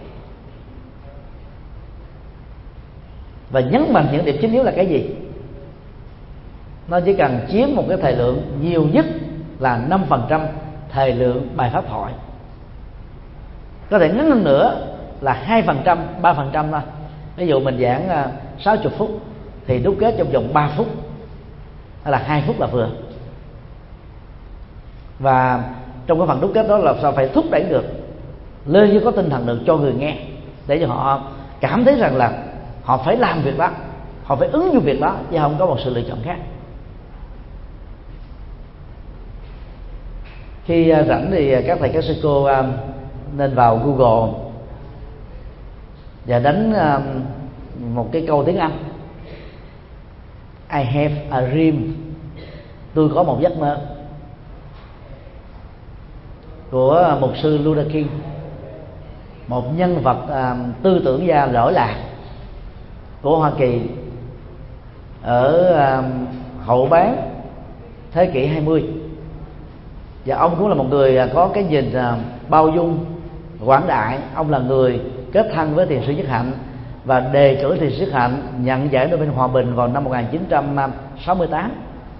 và nhấn mạnh những điểm chính yếu là cái gì. Nó chỉ cần chiếm một cái thời lượng nhiều nhất là năm phần trăm thời lượng bài pháp thoại, có thể ngắn hơn nữa là hai phần trăm, ba phần trăm thôi. Ví dụ mình giảng sáu mươi phút thì đúc kết trong vòng ba phút hay là hai phút là vừa. Và trong cái phần đúc kết đó là sao phải thúc đẩy được, lên như có tinh thần được cho người nghe, để cho họ cảm thấy rằng là họ phải làm việc đó, họ phải ứng dụng việc đó, chứ không có một sự lựa chọn khác. Khi rảnh thì các thầy các sư cô nên vào Google và đánh một cái câu tiếng Anh: I have a dream, tôi có một giấc mơ, của mục sư Luther King, một nhân vật à, tư tưởng gia lỗi lạc của Hoa Kỳ ở à, hậu bán thế kỷ hai mươi. Và ông cũng là một người có cái nhìn à, bao dung, quảng đại. Ông là người kết thân với thiền sư Nhất Hạnh và đề cử thiền sư Nhất Hạnh nhận giải Nobel Hòa Bình vào năm một nghìn chín trăm sáu mươi tám.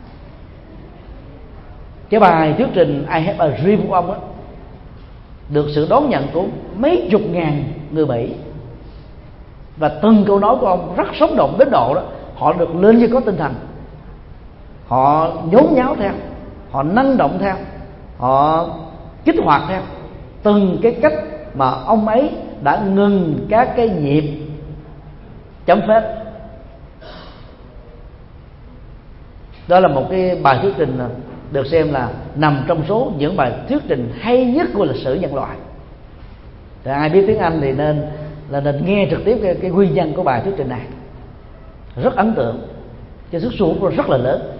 Cái bài thuyết trình I have a dream của ông đó được sự đón nhận của mấy chục ngàn người Mỹ, và từng câu nói của ông rất sống động đến độ đó họ được lên như có tinh thần, họ nhốn nháo theo, họ năng động theo, họ kích hoạt theo từng cái cách mà ông ấy đã ngừng các cái nhịp chấm phết. Đó là một cái bài thuyết trình được xem là nằm trong số những bài thuyết trình hay nhất của lịch sử nhân loại. Thì ai biết tiếng Anh thì nên là nên nghe trực tiếp cái, cái nguyên nhân của bài thuyết trình này, rất ấn tượng, cái sức xu hút rất là lớn.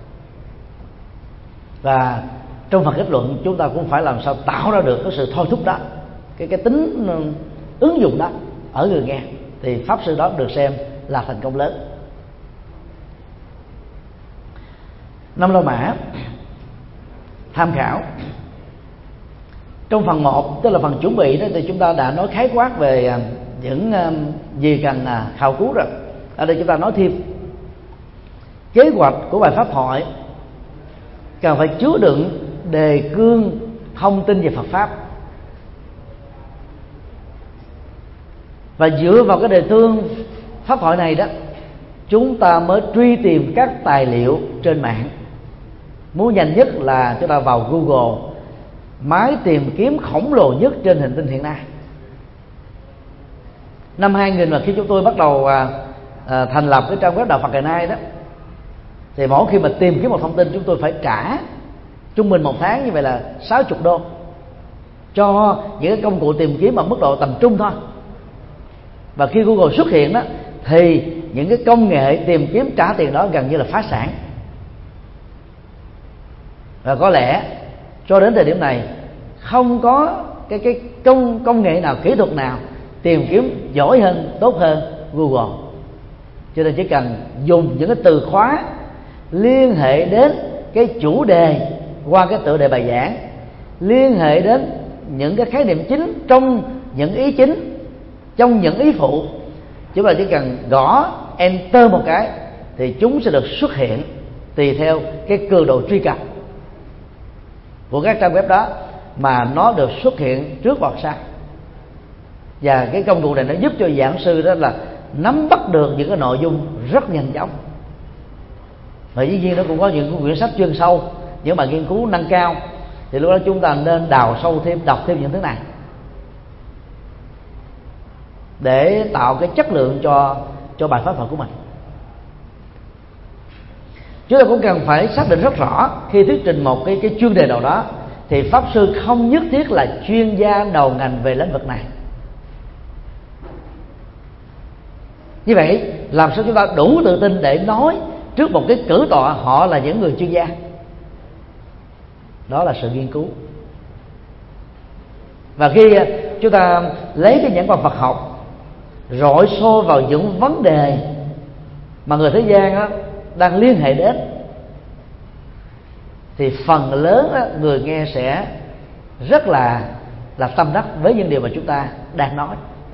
Và trong phần kết luận chúng ta cũng phải làm sao tạo ra được cái sự thôi thúc đó, cái cái tính ứng dụng đó ở người nghe, thì pháp sư đó được xem là thành công lớn. Năm la mã tham khảo. Trong phần một, tức là phần chuẩn bị đó, thì chúng ta đã nói khái quát về những gì cần khảo cứu rồi. Ở đây chúng ta nói thêm kế hoạch của bài pháp thoại cần phải chứa đựng đề cương thông tin về Phật pháp, và dựa vào cái đề cương pháp thoại này đó, chúng ta mới truy tìm các tài liệu trên mạng. Muốn nhanh nhất là chúng ta vào Google máy tìm kiếm khổng lồ nhất trên hành tinh hiện nay. Năm hai nghìn là khi chúng tôi bắt đầu à, à, thành lập cái trang web Đạo Phật Ngày Nay đó, thì mỗi khi mà tìm kiếm một thông tin chúng tôi phải trả trung bình một tháng như vậy là sáu mươi đô cho những cái công cụ tìm kiếm ở mức độ tầm trung thôi. Và khi Google xuất hiện đó thì những cái công nghệ tìm kiếm trả tiền đó gần như là phá sản. Và có lẽ cho đến thời điểm này không có cái cái công công nghệ nào, kỹ thuật nào tìm kiếm giỏi hơn, tốt hơn Google. Cho nên chỉ cần dùng những cái từ khóa liên hệ đến cái chủ đề qua cái tựa đề bài giảng, liên hệ đến những cái khái niệm chính trong những ý chính, trong những ý phụ, chúng ta chỉ cần gõ enter một cái thì chúng sẽ được xuất hiện tùy theo cái cường độ truy cập của các trang web đó mà nó được xuất hiện trước hoặc sau. Và cái công cụ này nó giúp cho giảng sư đó là nắm bắt được những cái nội dung rất nhanh chóng. Và dĩ nhiên nó cũng có những quyển sách chuyên sâu, những bài nghiên cứu nâng cao, thì lúc đó chúng ta nên đào sâu thêm, đọc thêm những thứ này để tạo cái chất lượng cho cho bài pháp thoại của mình. Chúng ta cũng cần phải xác định rất rõ khi thuyết trình một cái cái chuyên đề nào đó thì pháp sư không nhất thiết là chuyên gia đầu ngành về lĩnh vực này. Như vậy làm sao chúng ta đủ tự tin để nói trước một cái cử tọa họ là những người chuyên gia? Đó là sự nghiên cứu. Và khi chúng ta lấy cái nhãn quan Phật học rọi xô vào những vấn đề mà người thế gian đó đang liên hệ đến, thì phần lớn đó, người nghe sẽ rất là là tâm đắc với những điều mà chúng ta đang nói.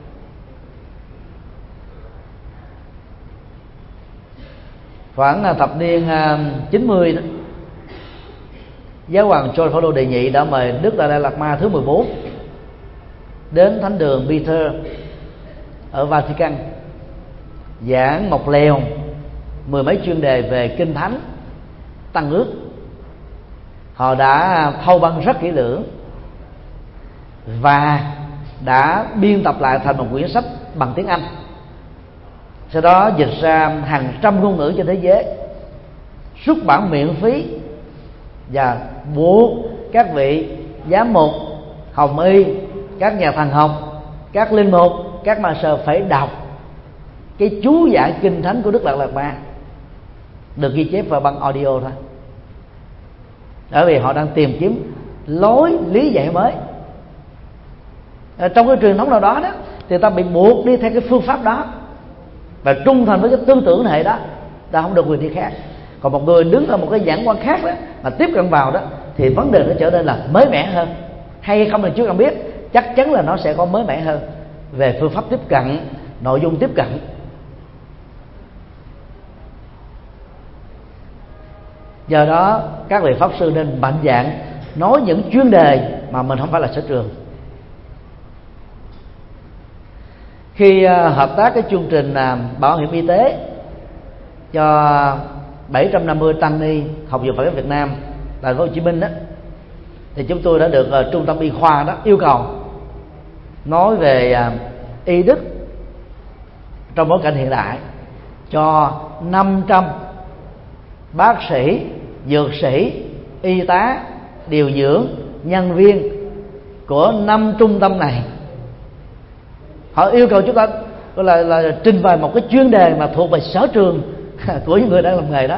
Khoảng thập niên chín mươi đó, Giáo hoàng John Paul đệ nhị đã mời Đức Dalai Lama thứ mười bốn đến thánh đường Peter ở Vatican giảng một lèo mười mấy chuyên đề về kinh thánh tăng ước. Họ đã thâu băng rất kỹ lưỡng và đã biên tập lại thành một quyển sách bằng tiếng Anh, sau đó dịch ra hàng trăm ngôn ngữ trên thế giới, xuất bản miễn phí, và buộc các vị giám mục, hồng y, các nhà thần học, các linh mục, các ma sơ phải đọc cái chú giải kinh thánh của Đức Đạt Lạc Ma, được ghi chép vào băng audio thôi. Bởi vì họ đang tìm kiếm lối lý giải mới. Ở trong cái truyền thống nào đó đó thì ta bị buộc đi theo cái phương pháp đó và trung thành với cái tư tưởng hệ đó, ta không được quyền đi khác. Còn một người đứng ở một cái giảng quan khác đó mà tiếp cận vào đó thì vấn đề nó trở nên là mới mẻ hơn, hay không thì chưa cần biết, chắc chắn là nó sẽ có mới mẻ hơn về phương pháp tiếp cận, nội dung tiếp cận. Do đó các vị pháp sư nên mạnh dạn nói những chuyên đề mà mình không phải là sở trường. Khi hợp tác cái chương trình bảo hiểm y tế cho bảy trăm năm mươi tăng ni học viện Phật giáo Việt Nam tại thành phố Hồ Chí Minh đó, thì chúng tôi đã được uh, trung tâm y khoa đó yêu cầu nói về uh, y đức trong bối cảnh hiện đại cho năm trăm bác sĩ, dược sĩ, y tá, điều dưỡng, nhân viên của năm trung tâm này. Họ yêu cầu chúng ta gọi là, là trình bày một cái chuyên đề mà thuộc về sở trường của những người đang làm nghề đó.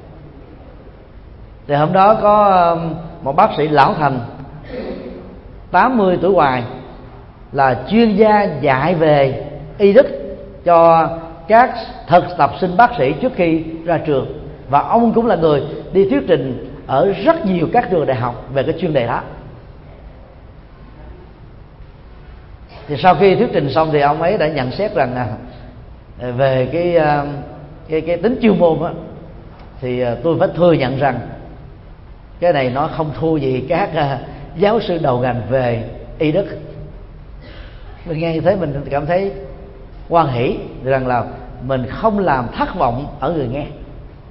Thì hôm đó có một bác sĩ lão thành tám mươi tuổi hoài là chuyên gia dạy về y đức cho các thực tập sinh bác sĩ trước khi ra trường, và ông cũng là người đi thuyết trình ở rất nhiều các trường đại học về cái chuyên đề đó. Thì sau khi thuyết trình xong thì ông ấy đã nhận xét rằng là về cái cái cái tính chuyên môn đó, thì tôi phải thừa nhận rằng cái này nó không thua gì các giáo sư đầu ngành về y đức. Mình nghe như thế mình cảm thấy hoan hỷ rằng là mình không làm thất vọng ở người nghe,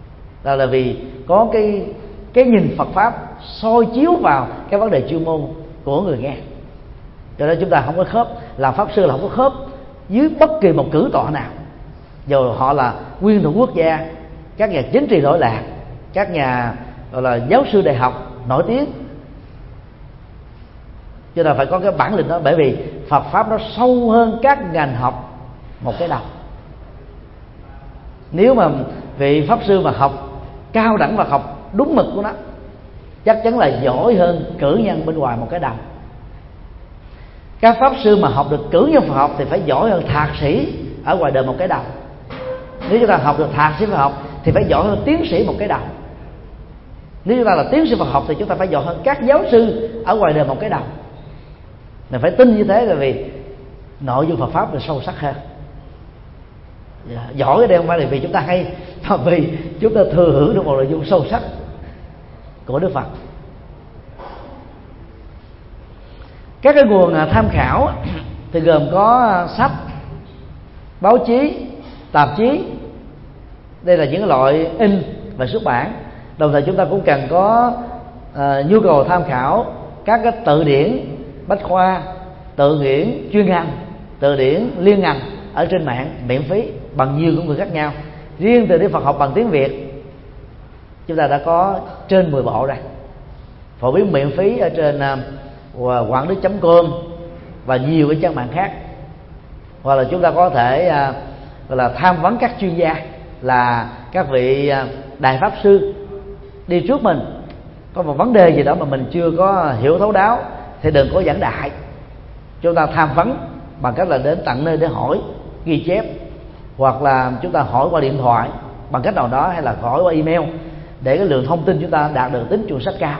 đó là vì có cái cái nhìn Phật pháp soi chiếu vào cái vấn đề chuyên môn của người nghe. Cho nên chúng ta không có khớp, làm pháp sư là không có khớp dưới bất kỳ một cử tọa nào, dù họ là nguyên thủ quốc gia, các nhà chính trị lỗi lạc, các nhà gọi là giáo sư đại học nổi tiếng. Cho nên phải có cái bản lĩnh đó, bởi vì Phật pháp nó sâu hơn các ngành học một cái đầu. Nếu mà vị pháp sư mà học cao đẳng và học đúng mực của nó, chắc chắn là giỏi hơn cử nhân bên ngoài một cái đầu. Các pháp sư mà học được cử nhân Phật học thì phải giỏi hơn thạc sĩ ở ngoài đời một cái đầu. Nếu chúng ta học được thạc sĩ Phật học thì phải giỏi hơn tiến sĩ một cái đầu. Nếu chúng ta là tiến sĩ Phật học thì chúng ta phải giỏi hơn các giáo sư ở ngoài đời một cái đầu. Mình phải tin như thế, là vì nội dung Phật pháp là sâu sắc hơn. Giỏi ở đây không phải là vì chúng ta hay, mà vì chúng ta thừa hưởng được một nội dung sâu sắc của Đức Phật. Các cái nguồn tham khảo thì gồm có sách, báo chí, tạp chí. Đây là những loại in và xuất bản. Đồng thời chúng ta cũng cần có uh, nhu cầu tham khảo các cái từ điển bách khoa, từ điển chuyên ngành, từ điển liên ngành ở trên mạng miễn phí bằng nhiều công cụ khác nhau. Riêng từ điển Phật học bằng tiếng Việt chúng ta đã có trên mười bộ rồi, phổ biến miễn phí ở trên uh, quảng đức chấm com và nhiều cái trang mạng khác. Hoặc là chúng ta có thể uh, gọi là tham vấn các chuyên gia, là các vị uh, đại pháp sư đi trước mình, có một vấn đề gì đó mà mình chưa có hiểu thấu đáo thì đừng có giảng đại, chúng ta tham vấn bằng cách là đến tận nơi để hỏi, ghi chép, hoặc là chúng ta hỏi qua điện thoại bằng cách nào đó, hay là hỏi qua email, để cái lượng thông tin chúng ta đạt được tính chuẩn xác cao.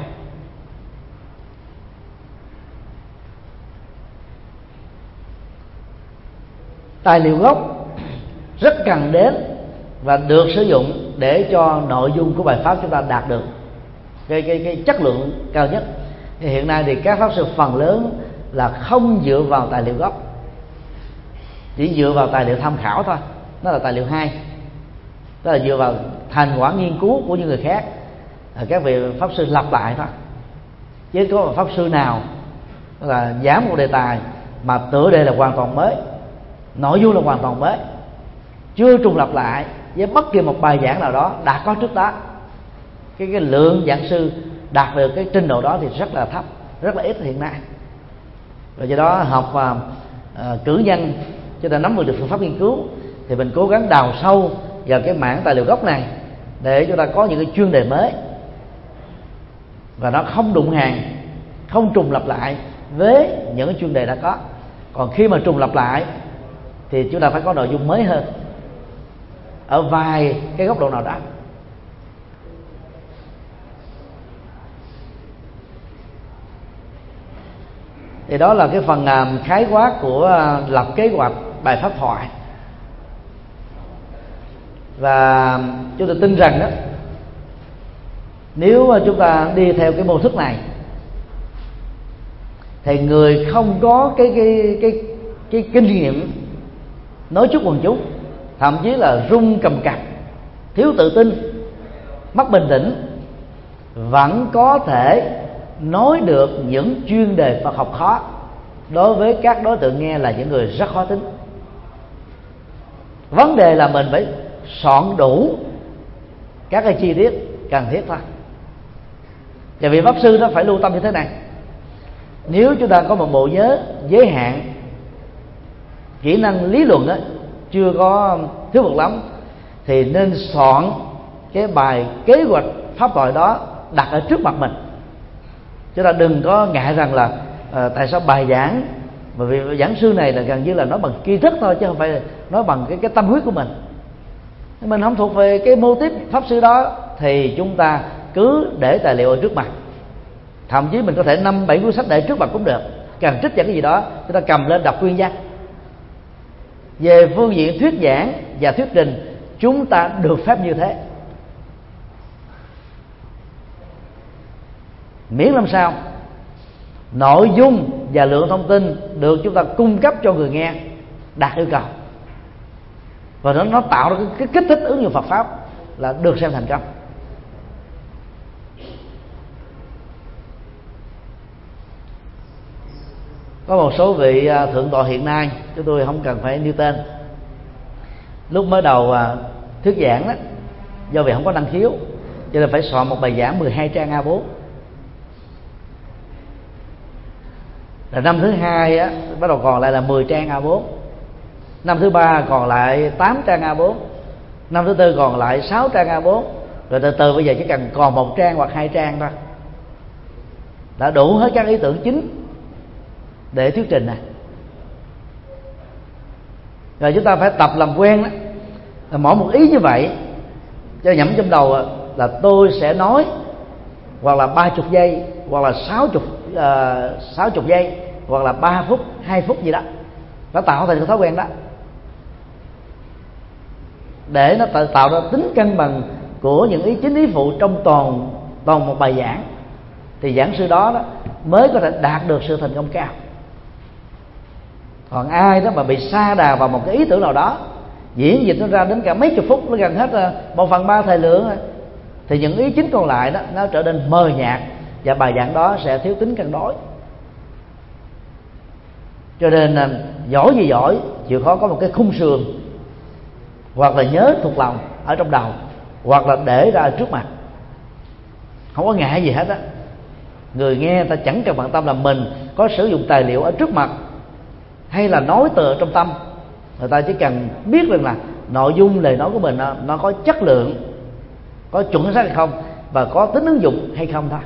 Tài liệu gốc rất cần đến và được sử dụng để cho nội dung của bài pháp chúng ta đạt được cái cái cái chất lượng cao nhất. Thì hiện nay thì các pháp sư phần lớn là không dựa vào tài liệu gốc, chỉ dựa vào tài liệu tham khảo thôi, đó là tài liệu hai, đó là dựa vào thành quả nghiên cứu của những người khác, các vị pháp sư lặp lại thôi. Chứ có một pháp sư nào là giảng một đề tài mà tựa đề là hoàn toàn mới, nội dung là hoàn toàn mới, chưa trùng lặp lại với bất kỳ một bài giảng nào đó đã có trước đó, cái cái lượng giảng sư đạt được cái trình độ đó thì rất là thấp, rất là ít hiện nay. Và do đó học và uh, cử nhân cho nên nắm được phương pháp nghiên cứu thì mình cố gắng đào sâu vào cái mảng tài liệu gốc này để chúng ta có những cái chuyên đề mới và nó không đụng hàng, không trùng lặp lại với những cái chuyên đề đã có. Còn khi mà trùng lặp lại thì chúng ta phải có nội dung mới hơn ở vài cái góc độ nào đó. Thì đó là cái phần khái quát của lập kế hoạch bài pháp thoại. Và chúng tôi tin rằng đó, nếu chúng ta đi theo cái mô thức này thì người không có cái cái cái cái kinh nghiệm nói trước quần chúng, thậm chí là run cầm cập, thiếu tự tin, mất bình tĩnh, vẫn có thể nói được những chuyên đề Phật học khó đối với các đối tượng nghe là những người rất khó tính. Vấn đề là mình phải soạn đủ các cái chi tiết cần thiết thôi. Và vị pháp sư nó phải lưu tâm như thế này: nếu chúng ta có một bộ nhớ giới hạn, kỹ năng lý luận đó chưa có thiếu vượt lắm, thì nên soạn cái bài kế hoạch pháp thoại đó đặt ở trước mặt mình. Chúng ta đừng có ngại rằng là à, tại sao bài giảng, bởi vì giảng sư này là gần như là nói bằng tri thức thôi, chứ không phải nói bằng cái, cái tâm huyết của mình. Mình không thuộc về cái mô típ pháp sư đó thì chúng ta cứ để tài liệu ở trước mặt. Thậm chí mình có thể năm bảy cuốn sách để trước mặt cũng được. Cần trích dẫn cái gì đó chúng ta cầm lên đọc nguyên văn. Về phương diện thuyết giảng và thuyết trình, chúng ta được phép như thế, miễn làm sao nội dung và lượng thông tin được chúng ta cung cấp cho người nghe đạt yêu cầu, và nó, nó tạo ra cái, cái kích thích ứng dụng Phật pháp là được xem thành công. Có một số vị thượng tọa hiện nay, chúng tôi không cần phải nêu tên, lúc mới đầu thuyết giảng đó, do vì không có năng khiếu cho nên phải soạn một bài giảng mười hai trang A bốn. Là năm thứ hai á, bắt đầu còn lại là mười trang A bốn. Năm thứ ba còn lại tám trang A bốn. Năm thứ tư còn lại sáu trang A bốn. Rồi từ từ bây giờ chỉ cần còn một trang hoặc hai trang thôi, đã đủ hết các ý tưởng chính để thuyết trình này. Rồi chúng ta phải tập làm quen đó, là mỗi một ý như vậy cho nhẩm trong đầu là tôi sẽ nói hoặc là ba chục giây, hoặc là sáu chục sáu chục giây, hoặc là ba phút, hai phút gì đó, nó tạo thành cái thói quen đó, để nó tạo, tạo ra tính cân bằng của những ý chính ý phụ trong toàn toàn một bài giảng, thì giảng sư đó, đó mới có thể đạt được sự thành công cao. Còn ai đó mà bị sa đà vào một cái ý tưởng nào đó, diễn dịch nó ra đến cả mấy chục phút, nó gần hết một phần ba thời lượng rồi, thì những ý chính còn lại đó nó trở nên mờ nhạt, và bài giảng đó sẽ thiếu tính cân đối. Cho nên giỏi gì giỏi, chịu khó có một cái khung sườn, hoặc là nhớ thuộc lòng ở trong đầu, hoặc là để ra trước mặt, không có ngại gì hết á. Người nghe ta chẳng cần bận tâm là mình có sử dụng tài liệu ở trước mặt hay là nói từ trong tâm, người ta chỉ cần biết rằng là nội dung lời nói của mình nó, nó có chất lượng, có chuẩn xác hay không, và có tính ứng dụng hay không thôi.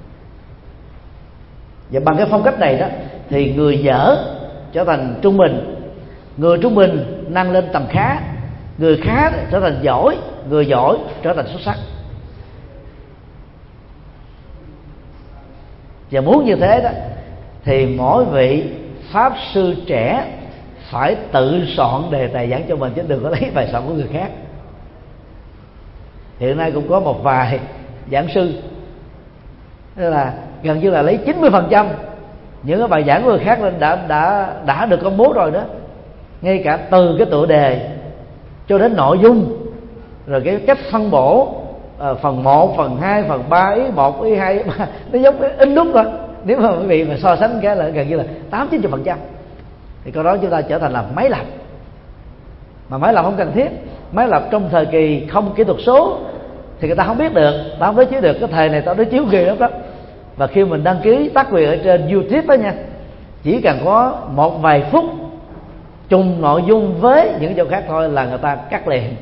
Và bằng cái phong cách này đó thì người dở trở thành trung bình, người trung bình nâng lên tầm khá, người khá trở thành giỏi, người giỏi trở thành xuất sắc. Và muốn như thế đó thì mỗi vị pháp sư trẻ phải tự soạn đề tài giảng cho mình, chứ đừng có lấy bài soạn của người khác. Hiện nay cũng có một vài giảng sư tức là gần như là lấy chín mươi phần trăm những cái bài giảng của người khác đã đã đã được công bố rồi đó, ngay cả từ cái tựa đề cho đến nội dung, rồi cái cách phân bổ à, phần một, phần hai, phần ba, ý một, ý hai, ý ba, nó giống cái in đúc thôi. Nếu mà quý vị mà so sánh cái là gần như là tám chín mươi phần trăm, thì câu đó chúng ta trở thành là máy lập. Mà máy lập không cần thiết. Máy lập trong thời kỳ không kỹ thuật số thì người ta không biết được, ta không đối chiếu được. Cái thời này ta đối chiếu ghê lắm đó. Và khi mình đăng ký tác quyền ở trên YouTube đó nha, chỉ cần có một vài phút trùng nội dung với những chỗ khác thôi là người ta cắt liền.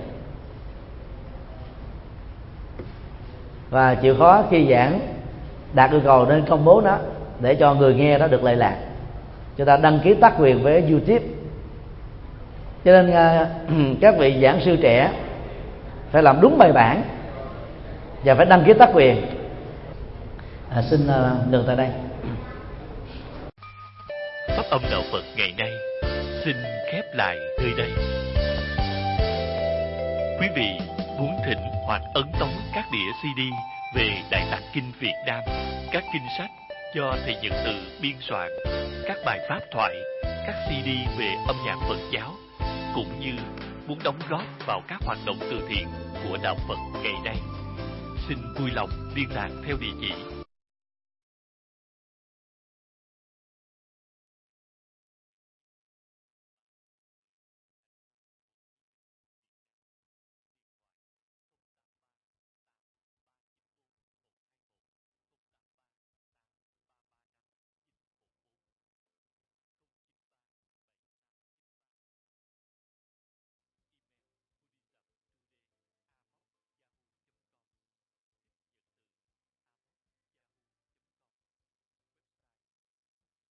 Và chịu khó khi giảng đạt yêu cầu nên công bố nó để cho người nghe nó được lệ lạc. Chúng ta đăng ký tác quyền với YouTube. Cho nên các vị giảng sư trẻ phải làm đúng bài bản và phải đăng ký tác quyền. À, xin uh, ngừng tại đây. Pháp âm đạo Phật ngày nay xin khép lại nơi đây. Quý vị muốn thỉnh hoặc ấn tống các đĩa xê đê về Đại Tạng Kinh Việt Nam, các kinh sách do thầy Nhật Từ biên soạn, các bài pháp thoại, các xê đê về âm nhạc Phật giáo, cũng như muốn đóng góp vào các hoạt động từ thiện của đạo Phật ngày nay, xin vui lòng liên lạc theo địa chỉ